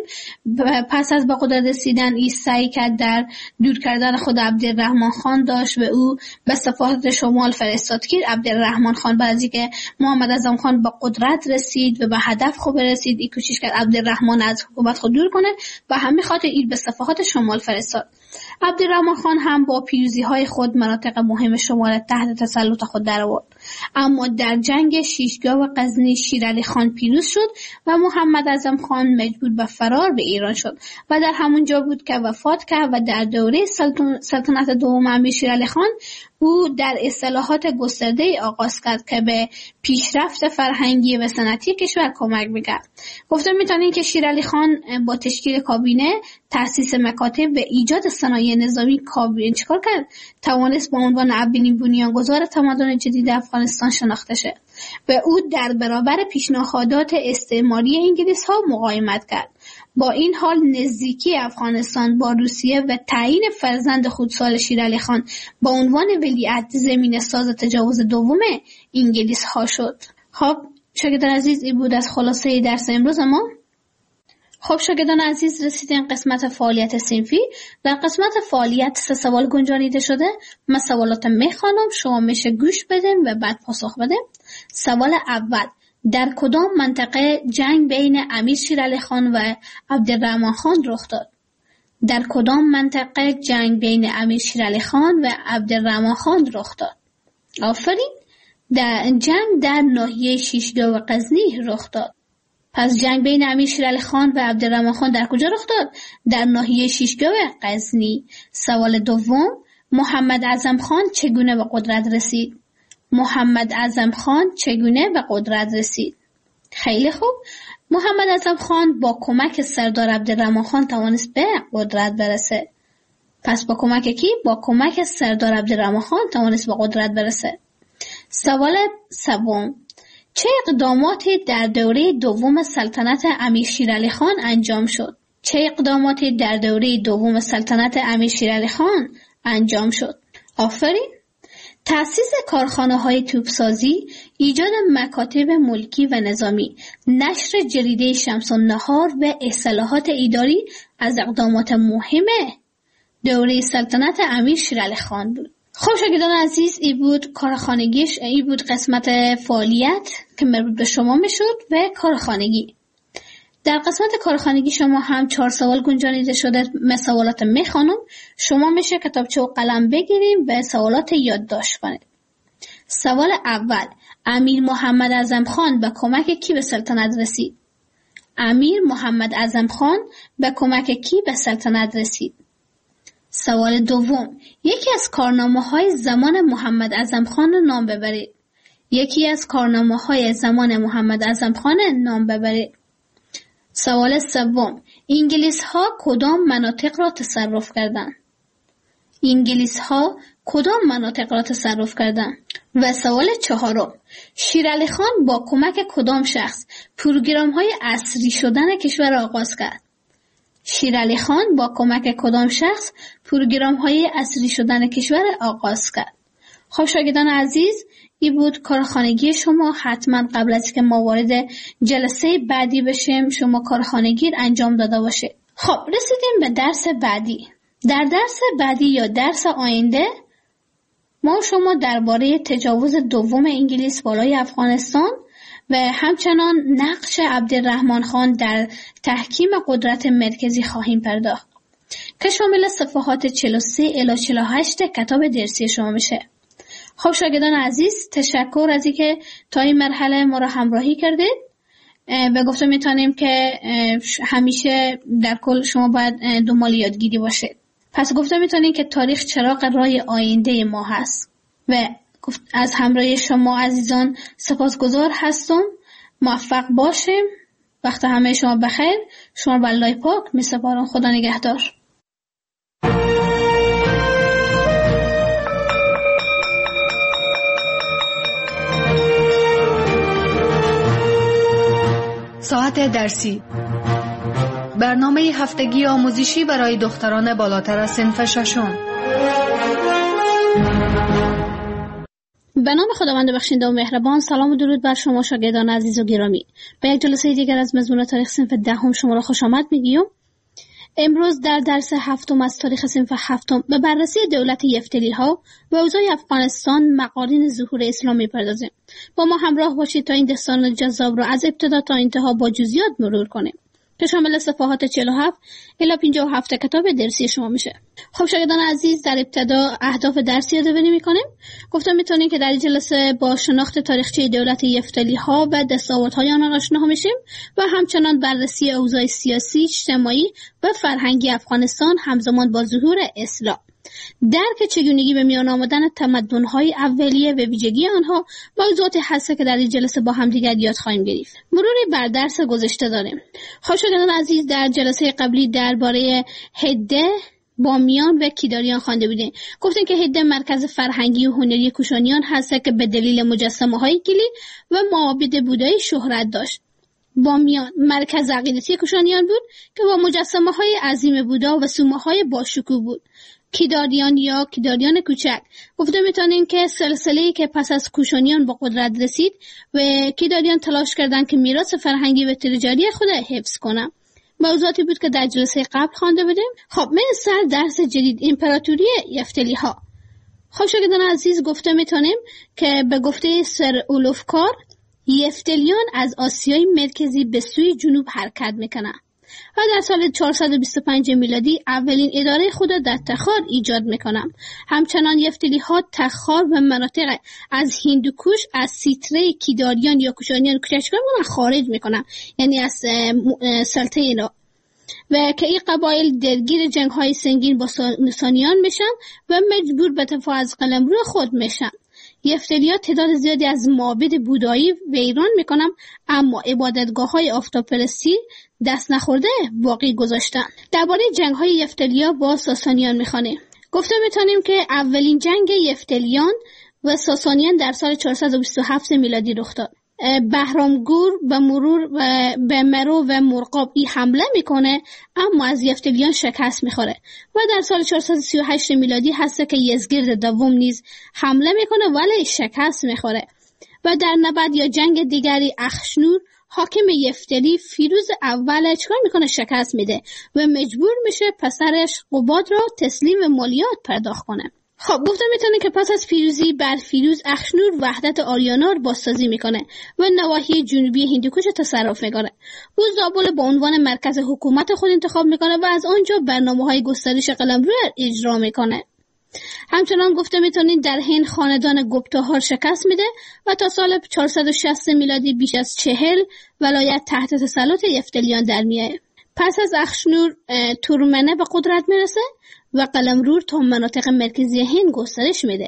پس از به قدرت رسیدن این سعی کرد در دور کردن خود عبدالرحمن خان داشت و او به صفحات شمال فرستاد که عبدالرحمن خان بعد از اینکه محمد اعظم خان به قدرت رسید و به هدف خوب رسید این کوشش کرد عبدالرحمن از حکومت خود دور کنه و همین خاطر این به صفحات شمال فرستاد. عبدالرحمن خان هم با پیروزی‌های خود مناطق مهم شمال تحت تسلط خود درآورد، اما در جنگ شیشگاه و غزنی شیر علی خان پیروز شد و محمد اعظم خان مجبور به فرار به ایران شد و در همون جا بود که وفات کرد و در دوره سلطنت دوم امیر شیر علی خان او در اصلاحات گسترده آغاز کرد که به پیشرفت فرهنگی و صنعتی کشور کمک میکرد. گفته میتونیم که شیر علی خان با تشکیل کابینه، تأسیس مکاتب و ایجاد صنایع نظامی کابینه چیکار کرد؟ توانست با عنوان اولین بنیانگذار تمدن جدید افغانستان شناخته شد و او در برابر پیشنهادات استعماری انگلیس ها مقاومت کرد. با این حال نزدیکی افغانستان با روسیه و تعیین فرزند خودسال شیر علی خان با عنوان ولیعهد زمینه ساز تجاوز دوم انگلیس ها شد. خب شاگردان عزیز، این بود از خلاصه درس امروز ما. خب شاگردان عزیز، رسیدیم قسمت فعالیت صنفی. در قسمت فعالیت 3 سوال گنجانیده شده. من سوالات میخوانم، شما میشه گوش بدیم و بعد پاسخ بدیم. سوال اول: در کدام منطقه جنگ بین امیر شیر علی خان و عبدالرحمن خان رخ داد؟ در کدام منطقه جنگ بین امیر شیر علی خان و عبدالرحمن خان رخ داد؟ آفرین. در جنگ در ناحیه شیشگاه و غزنی رخ داد. پس جنگ بین امیر شیر علی خان و عبدالرحمن خان در کجا رخ داد؟ در ناحیه شیشگاه و غزنی. سوال دوم: محمد اعظم خان چگونه به قدرت رسید؟ محمد اعظم خان چگونه به قدرت رسید؟ خیلی خوب. محمد اعظم خان با کمک سردار عبدالرحمن خان توانست به قدرت برسه. پس با کمک کی؟ با کمک سردار عبدالرحمن خان توانست به قدرت برسه. سوال سوم، چه اقداماتی در دوره دوم سلطنت امیر شیرعلی خان انجام شد؟ چه اقداماتی در دوره دوم سلطنت امیر شیرعلی خان انجام شد؟ آفرین. تأسیس کارخانه‌های توپسازی، ایجاد مکاتب ملکی و نظامی، نشر جریده شمس النهار و اصلاحات اداری از اقدامات مهم دوره سلطنت امیر شیرعلی خان بود. خب شاگردان عزیز، این بود کارخانگیش، این بود قسمت فعالیت که مربوط به شما میشد و کارخانگی. در قسمت کارخانگی شما هم 4 سوال گنجانیده شده. سوالات میخوانم، شما میشه کتابچه و قلم بگیریم و سوالات یادداشت کنید. سوال اول، امیر محمد اعظم خان به کمک کی به سلطنت رسید؟ امیر محمد اعظم خان به کمک کی به سلطنت رسید؟ سوال دوم، یکی از کارنامه‌های زمان محمد اعظم خان نام ببرید. یکی از کارنامه‌های زمان محمد اعظم خان نام ببرید. سوال سوم، انگلیس‌ها کدام مناطق را تصرف کردند؟ انگلیس‌ها کدام مناطق را تصرف کردند؟ و سوال چهارم، شیرعلی خان با کمک کدام شخص پروگرام‌های عصری شدن کشور را آغاز کرد؟ شیرعلی خان با کمک کدام شخص پروگرام‌های عصری شدن کشور آغاز کرد؟ خب شاگردان عزیز، این بود کارخانگی شما. حتما قبل از که ما وارد جلسه بعدی بشیم شما کارخانگی انجام داده باشه. خب رسیدیم به درس بعدی. در درس بعدی یا درس آینده ما شما درباره تجاوز دوم انگلیس بالای افغانستان و همچنان نقش عبدالرحمن خان در تحکیم قدرت مرکزی خواهیم پرداخت که شامل صفحات 43 الی 48 کتاب درسی شما میشه. خب شاگردان عزیز، تشکر از اینکه تا این مرحله ما را همراهی کردید و گفتم میتونیم که همیشه در کل شما باید دنبال یادگیری باشید. پس گفتم میتونیم که تاریخ چراغ راه آینده ما هست و از همراهی شما عزیزان سپاسگزار هستم. موفق باشیم. وقت همه شما بخیر. شما به الله پاک میسپارم. خدا نگهدار. ساعت درسی، برنامه هفتگی آموزشی برای دختران بالاتر از صنف ششم. به نام خداوند بخشنده و مهربان. سلام و درود بر شما شاگردان عزیز و گرامی. به یک جلسه دیگر از مضمون تاریخ صنف دهم شما را خوش آمد میگیم. امروز در درس هفتم از تاریخ صنف هفتم به بررسی دولت یفتلی‌ها و اوضاع افغانستان مقارن ظهور اسلام می‌پردازیم. با ما همراه باشید تا این داستان جذاب را از ابتدا تا انتها با جزئیات مرور کنیم که شامل صفحات 47 الی 57 کتاب درسی شما میشه. خب شاگردان عزیز، در ابتدا اهداف درسی یادآوری می‌کنیم. گفتم می‌تونیم که در این جلسه با شناخت تاریخچه دولت یفتلی‌ها و دستاوردهای آنها آشنا میشیم و همچنان بررسی اوضاع سیاسی، اجتماعی و فرهنگی افغانستان همزمان با ظهور اسلام، درک چگونگی به میان آمدن تمدن‌های اولیه و ویژگی آنها موضوعاتی هست که در این جلسه با هم دیگر یاد خواهیم گرفت. مروری بر درس گذشته داریم. خب شاگردان عزیز، در جلسه قبلی درباره هده، بامیان و کیداریان خوانده بودیم. گفتیم که هده مرکز فرهنگی و هنری کوشانیان هست که به دلیل مجسمه‌های گلی و معابد بودایی شهرت داشت. بامیان مرکز عقیدتی کوشانیان بود که با مجسمه‌های عظیم بودا و سومه‌های باشکوه بود. کیداریان یا کیداریان کوچک گفته میتونیم که سلسله‌ای که پس از کوشانیان با قدرت رسید و کیداریان تلاش کردند که میراث فرهنگی و تجاری خود حفظ کنند. موضوعاتی بود که در جلسه قبل خوانده بودیم. خب سر درس جدید، امپراتوری یفتلی‌ها. خب شاگردان عزیز، گفته میتونیم که به گفته سر اولوفکار یفتلیان از آسیای مرکزی به سوی جنوب حرکت میکنند و در سال 425 میلادی اولین اداره خود در تخار ایجاد میکنند. همچنان یفتلی‌ها تخار و مناطق از هندوکوش از سیطره کیداریان یا کوشانیان کوچکتر خارج میکنند، یعنی از سلطه اینا، و که این قبایل درگیر جنگ‌های سنگین با ساسانیان میشن و مجبور به دفاع از قلمرو خود میشن. یفتلی‌ها تعداد زیادی از معابد بودایی ویران میکنن، اما عبادتگاه‌های آفتاب‌پرستی دست نخورده باقی گذاشتن. درباره جنگ‌های یفتلی‌ها با ساسانیان می‌خوانیم. گفته می‌تونیم که اولین جنگ یفتلیان و ساسانیان در سال 427 میلادی رخ داد. بهرامگور به مرو و مرغاب حمله میکنه، اما از یفتلیان شکست میخوره و در سال 438 میلادی هست که یزگرد دوم نیز حمله میکنه ولی شکست میخوره و در نبرد یا جنگ دیگری اخشنور حاکم یفتلی فیروز اول چکار میکنه؟ شکست میده و مجبور میشه پسرش قباد را تسلیم و مالیات پرداخت کنه. خب گفتم میتونه که پس از پیروزی بر فیروز اخشنور وحدت آریانا رو بازسازی میکنه و نواحی جنوبی هندوکوش تصرف میکنه. او زابل به عنوان مرکز حکومت خود انتخاب میکنه و از آنجا برنامه‌های گسترش قلمرو اجرا میکنه. همچنان گفته میتونید در هند خاندان گپتاها شکست میده و تا سال 460 میلادی بیش از 40 ولایت تحت تسلط یفتلیان در میاد. پس از اخشنور تورمنه به قدرت میرسه و قلمرو تا مناطق مرکزی هند گسترش میده.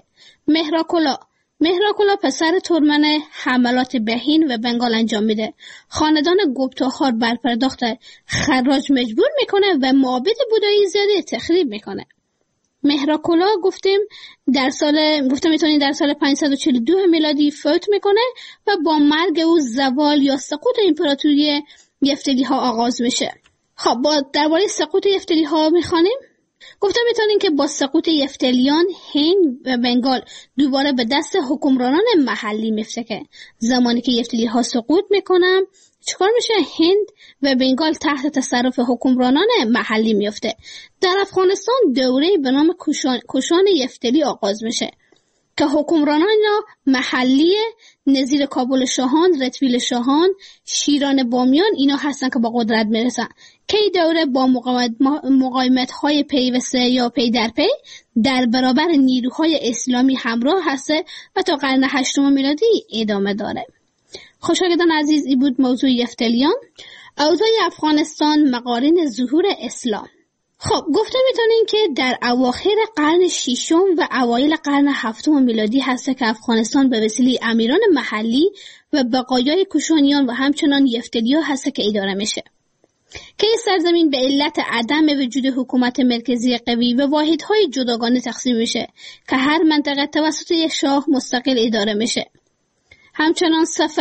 مهراکولا پسر تورمنه حملات به هند و بنگال انجام میده. خاندان گپتاها بر پرداخت خراج مجبور میکنه و معابد بودایی زیادی تخریب میکنه. مهراکولا گفتیم میتونید در سال 542 میلادی فوت میکنه و با مرگ او زوال یا سقوط امپراتوری یفتلی ها آغاز میشه. خب درباره سقوط یفتلی ها میخوانیم. گفته میتونیم که با سقوط یفتلیان هند و بنگال دوباره به دست حکمرانان محلی میفته که زمانی که یفتلی ها سقوط میکنن چیکار میشه؟ هند و بنگال تحت تصرف حکمرانان محلی میفته. در افغانستان دوره به نام کشان یفتلی آغاز میشه که حکمرانان محلی نظیر کابل شاهان، رتویل شاهان، شیران بامیان اینا هستن که با قدرت میرسن که این دوره با مقاومت های پیوسته یا پی در پی در برابر نیروهای اسلامی همراه هسته و تا قرن 8 میلادی ادامه داره. خوشاگدان عزیز، این بود موضوع یفتلیان. اوضاع افغانستان مقارن ظهور اسلام. خب گفته میتونیم که در اواخر قرن 6 و اوایل قرن 7 میلادی هست که افغانستان به وسیله امیران محلی و بقایای کوشانیان و همچنان یفتلی‌ها هست که اداره میشه که این سرزمین به علت عدم وجود حکومت مرکزی قوی و واحدهای جداگانه تقسیم میشه که هر منطقه توسط یک شاه مستقل اداره میشه. همچنان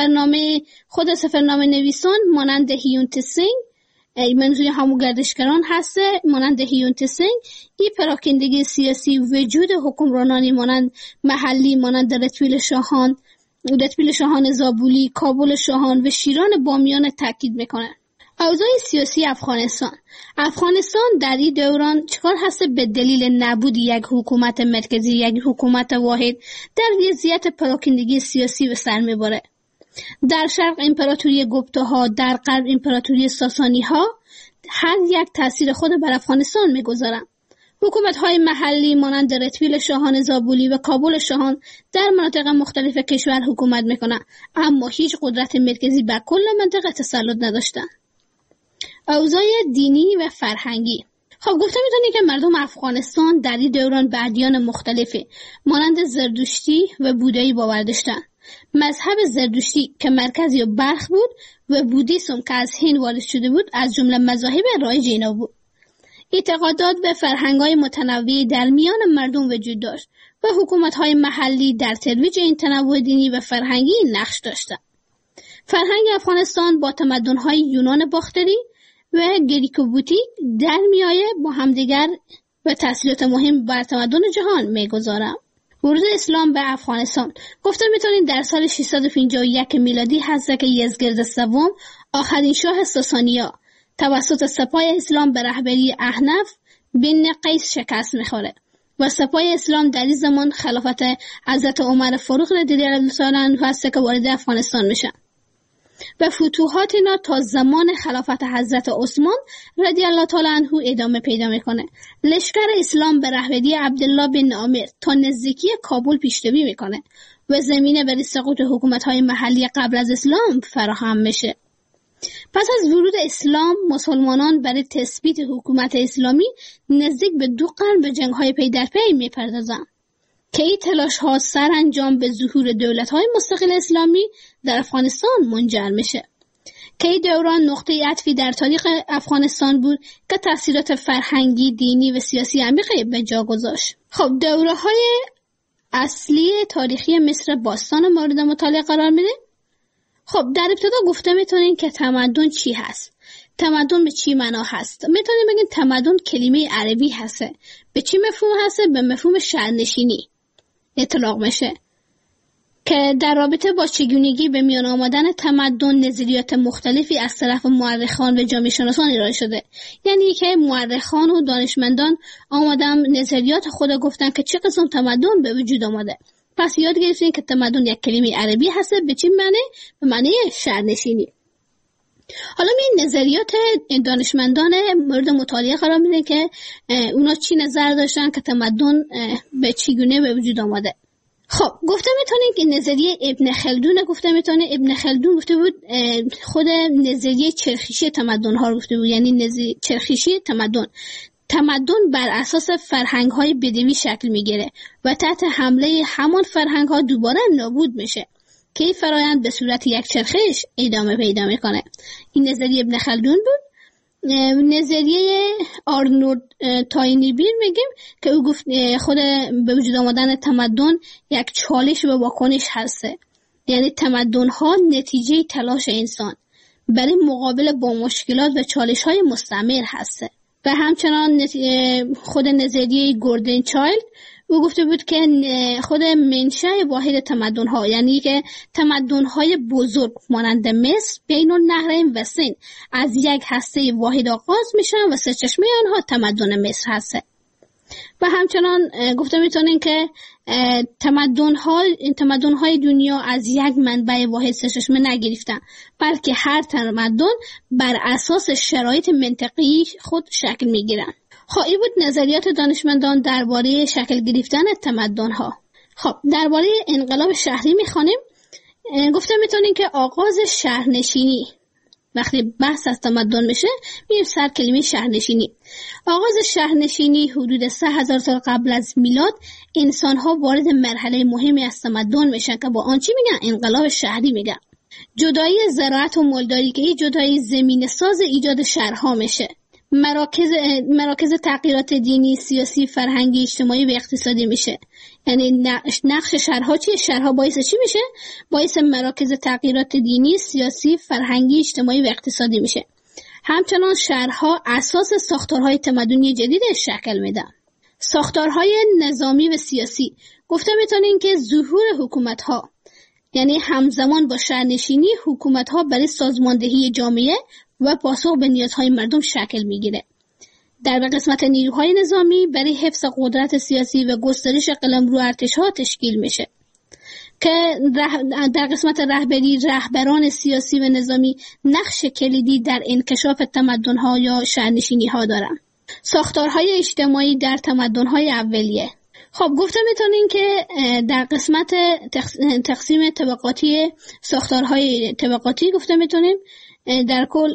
سفرنامه نویسان مانند هیونت سینگ، منظور همون گردشگران هسته مانند هیونت سینگ، این پراکندگی سیاسی وجود حکمرانانی مانند محلی مانند رتویل شاهان زابولی، کابل شاهان و شیران بامیان تاکید میکنه. اوضاع سیاسی افغانستان در این دوران چکار هسته؟ به دلیل نبود یک حکومت مرکزی، یک حکومت واحد، در وضعیت پراکندگی سیاسی به سر میبره. در شرق امپراتوری گپتاها، در غرب امپراتوری ساسانی ها هر یک تأثیر خود بر افغانستان میگذارن. حکومت های محلی مانند رتویل شاهان زابولی و کابل شاهان در مناطق مختلف کشور حکومت میکنن، اما هیچ قدرت مرکزی بر کل منطقه تسلط نداشتن. اوضاع دینی و فرهنگی. خب گفته میتونی که مردم افغانستان در این دوران به ادیان مختلفی مانند زردشتی و بودایی باور داشتن. مذهب زردشتی که مرکزی و بلخ بود و بودیسم که از هند وارد شده بود از جمله مذاهب رایج اینا بود. اعتقادات و فرهنگ‌های متنوعی در میان مردم وجود داشت و حکومت‌های محلی در ترویج این تنوع دینی و فرهنگی نقش داشتند. فرهنگ افغانستان با تمدن‌های یونان باختری و گریکوبوتیک در میایه با همدیگر و تأثیرات مهم بر تمدن جهان می‌گذارند. ورود اسلام به افغانستان. گفته میتونید در سال 651 میلادی هست که یزگرد سوم آخرین شاه ساسانیا توسط سپاه اسلام به رهبری احنف بن قیس شکست میخوره و سپاه اسلام در این زمان خلافت حضرت عمر فاروق رضی الله تعالی عنه هست که وارد افغانستان میشن و فتوحات اینا تا زمان خلافت حضرت عثمان رضی الله تعالی عنه ادامه پیدا میکنه. لشکر اسلام به رهبری عبدالله بن عامر تا نزدیکی کابل پیشروی میکنه و زمینه برای سقوط حکومت‌های محلی قبل از اسلام فراهم میشه. پس از ورود اسلام مسلمانان برای تثبیت حکومت اسلامی نزدیک به 2 قرن به جنگ‌های پی در پی میپردازن که این تلاش ها سرانجام به ظهور دولت های مستقل اسلامی در افغانستان منجر میشه که این دوران نقطه عطفی در تاریخ افغانستان بود که تاثیرات فرهنگی، دینی و سیاسی عمیقی به جا گذاشت. خب دوره های اصلی تاریخی مصر باستان مورد مطالعه قرار میده. خب در ابتدا گفته میتونین که تمدن چی هست؟ تمدن به چی معنا هست؟ میتونین بگین تمدن کلمه عربی هسته. به چی مفهوم هسته؟ به مفهوم شهرنشینی اطلاق میشه که در رابطه با چگونگی به میان آمدن تمدن نظریات مختلفی از طرف مورخان و جامعه شناسان ارائه شده. یعنی که مورخان و دانشمندان آمدن نظریات خود گفتن که چه قسم تمدن به وجود آمده. پس یاد گرفتین که تمدن یک کلمه عربی هست. به چی معنی؟ به معنی شهرنشینی. حالا این نظریات دانشمندان مورد مطالعه قرار میده که اونا چی نظر داشتن که تمدن به چگونه به وجود آمده. خب گفته میتونین که نظریه ابن خلدون ابن خلدون گفته بود خود نظریه چرخشی تمدن ها رو گفته بود. یعنی چرخشی تمدن بر اساس فرهنگ های بدوی شکل میگیره و تحت حمله همان فرهنگ ها دوباره نابود میشه که این فرایند به صورت یک چرخش ادامه پیدا میکنه. این نظریه ابن خلدون بود. نظریه آرنولد تاینیبیر میگیم که او گفت خود به وجود آمدن تمدن یک چالش و واکنش هسته. یعنی تمدن ها نتیجه تلاش انسان برای مقابله با مشکلات و چالش های مستمر هسته. و همچنان خود نظریه گوردن چایلد او گفته بود که خود منشأ واحد تمدن ها، یعنی که تمدن های بزرگ مانند مصر، بین النهرین و سین از یک هسته واحد آغاز میشن و سرچشمه آنها تمدن مصر هسته. و همچنان گفته میتونین که تمدن های دنیا از یک منبع واحد سرچشمه نگرفتن، بلکه هر تمدن بر اساس شرایط منطقی خود شکل میگیرن. خب این بود نظریات دانشمندان درباره شکل گرفتن تمدن ها. خب درباره انقلاب شهری میخوانیم. گفته میتونین که آغاز شهرنشینی، وقتی بحث از تمدن میشه میریم سر کلمه شهرنشینی. آغاز شهرنشینی حدود 3000 سال قبل از میلاد انسان ها وارد مرحله مهمی از تمدن میشن که با آن چی میگن؟ انقلاب شهری میگن. جدایی زراعت و مالداری که این جدایی زمین ساز ایجاد شهرها میشه. مراکز تغییرات دینی، سیاسی، فرهنگی، اجتماعی و اقتصادی میشه. یعنی نقش شهرها چیه؟ شهرها باعث چی میشه؟ باعث مراکز تغییرات دینی، سیاسی، فرهنگی، اجتماعی و اقتصادی میشه. همچنان شهرها اساس ساختارهای تمدنی جدید شکل میدن. ساختارهای نظامی و سیاسی گفته میتونین که ظهور حکومت‌ها، یعنی همزمان با شهرنشینی حکومت‌ها برای سازماندهی جامعه و پاسخ به نیازهای مردم شکل میگیره. در قسمت نیروهای نظامی برای حفظ قدرت سیاسی و گسترش قلمرو ارتش‌ها تشکیل میشه که در قسمت رهبری رهبران سیاسی و نظامی نقش کلیدی در انکشاف تمدن‌ها یا شهرنشینی‌ها دارن. ساختارهای اجتماعی در تمدن‌های اولیه. خب گفته میتونین که در قسمت تقسیم طبقاتی ساختارهای طبقاتی گفته میتونیم در کل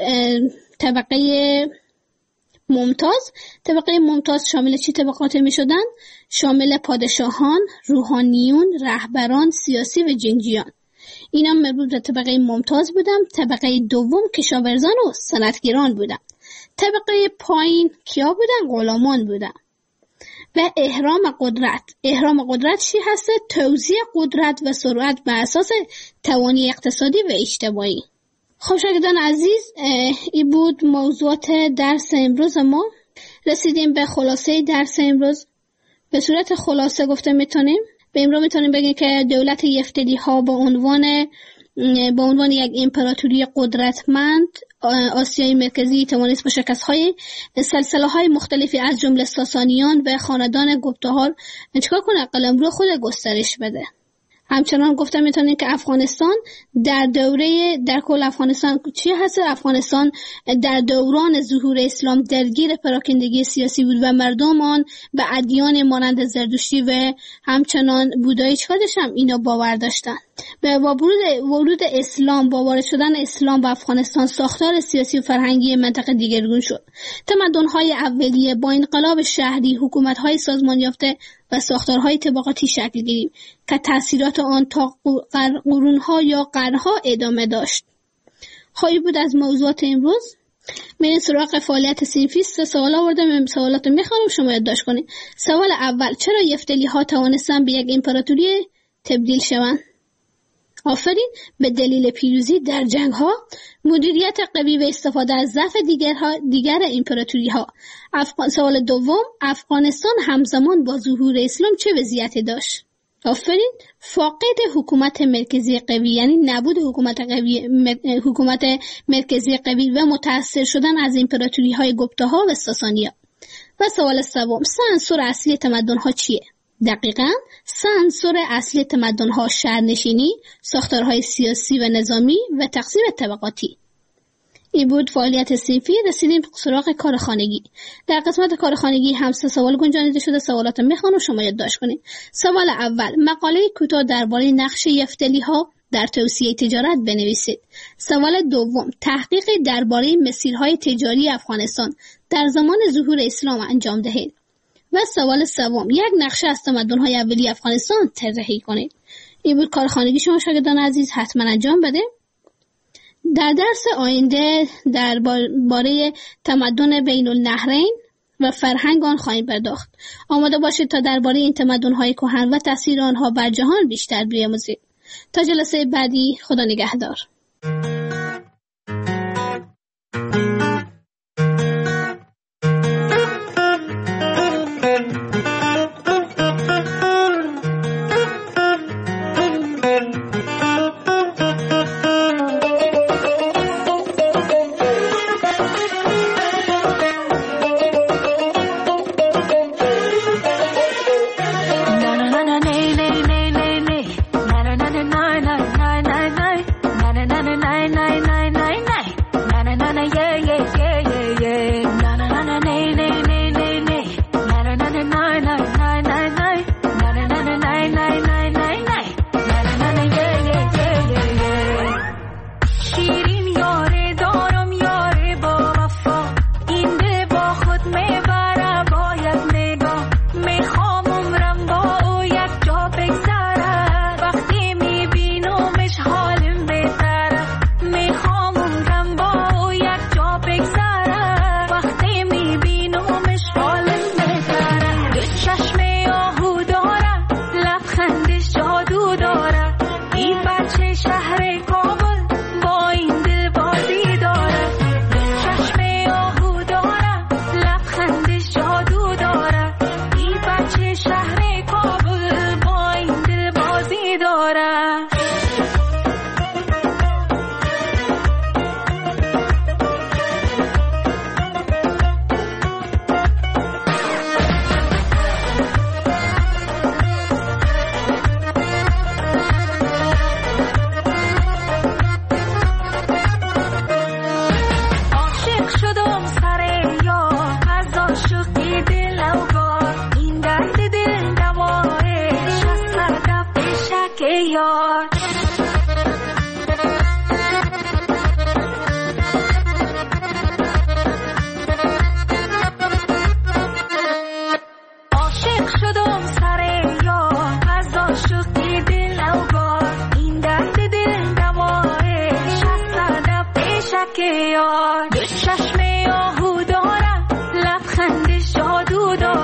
طبقه ممتاز شامل چی طبقاتی می شدن؟ شامل پادشاهان، روحانیون، رهبران سیاسی و جنگجویان. اینا مربوط به طبقه ممتاز بودن. طبقه دوم کشاورزان و صنعتگران بودن. طبقه پایین کیا بودن؟ غلامان بودن. و احرام قدرت چی هسته؟ توزیع قدرت و ثروت بر اساس توانی اقتصادی و اجتماعی. خب شاگردان عزیز، این بود موضوعات درس امروز ما. رسیدیم به خلاصه درس امروز. به صورت خلاصه گفته میتونیم بگیم که دولت یفتلی ها با عنوان یک امپراتوری قدرتمند آسیای مرکزی توانست با شکست‌های سلسله‌های مختلفی از جمله ساسانیان و خاندان گپتاهار چیکار کنه؟ قلمرو خود گسترش بده. همچنان گفته میتونیم که افغانستان در کل افغانستان چی هست؟ افغانستان در دوران ظهور اسلام درگیر پراکندگی سیاسی بود و مردم آن به ادیان مانند زرتشتی و همچنان بودایی هم اینا باور داشتن. با ورود اسلام، با وارد شدن اسلام به افغانستان، ساختار سیاسی و فرهنگی منطقه دیگرگون شد. تمدن‌های اولیه با انقلاب شهری، حکومت‌های سازمان یافته و ساختارهای طبقاتی شکل گرفت که تأثیرات آن تا قرونها یا قرنها ادامه داشت. خواهی بود از موضوعات امروز. من سراغ فعالیت صنفی 3 سوال آوردم. سوالات میخوام شما یادداشت کنید. سوال اول: چرا یفتلی ها توانستند به یک امپراتوری تبدیل شوند؟ آفرین. به دلیل پیروزی در جنگ ها، مدیریت قوی و استفاده از ضعف دیگر امپراتوری ها. سوال دوم: افغانستان همزمان با ظهور اسلام چه وضعیتی داشت؟ آفرین. فاقد حکومت مرکزی قوی، یعنی نبود حکومت مرکزی قوی و متأثر شدن از امپراتوری های گپتاها و ساسانیا. و سوال سوم: سه عنصر اصلی تمدن ها چیه؟ دقیقاً سه عنصر اصلی تمدن ها شهرنشینی، ساختارهای سیاسی و نظامی و تقسیم طبقاتی. این بود فعالیت صنفی. رسیدیم سراغ کار خانگی. در قسمت کار خانگی هم 3 سوال گنجانیده شده. سوالات میخوام شما یادداشت کنید. سوال اول: مقاله کوتاه درباره نقش یفتلی ها در توسعه تجارت بنویسید. سوال دوم: تحقیق درباره مسیرهای تجاری افغانستان در زمان ظهور اسلام انجام دهید. و سوال سوم: یک نقشه از تمدن‌های اولیه افغانستان طراحی کنید. این بود کار خانگی شما شاگردان عزیز، حتما انجام بده. در درس آینده درباره تمدن بین النهرین و فرهنگ آن خواهیم پرداخت. آماده باشید تا درباره این تمدن‌های کهن و تاثیر آنها بر جهان بیشتر بیاموزید. تا جلسه بعدی، خدا نگهدار.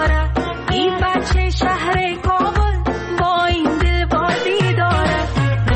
شهر کابل با این دل بازی داره.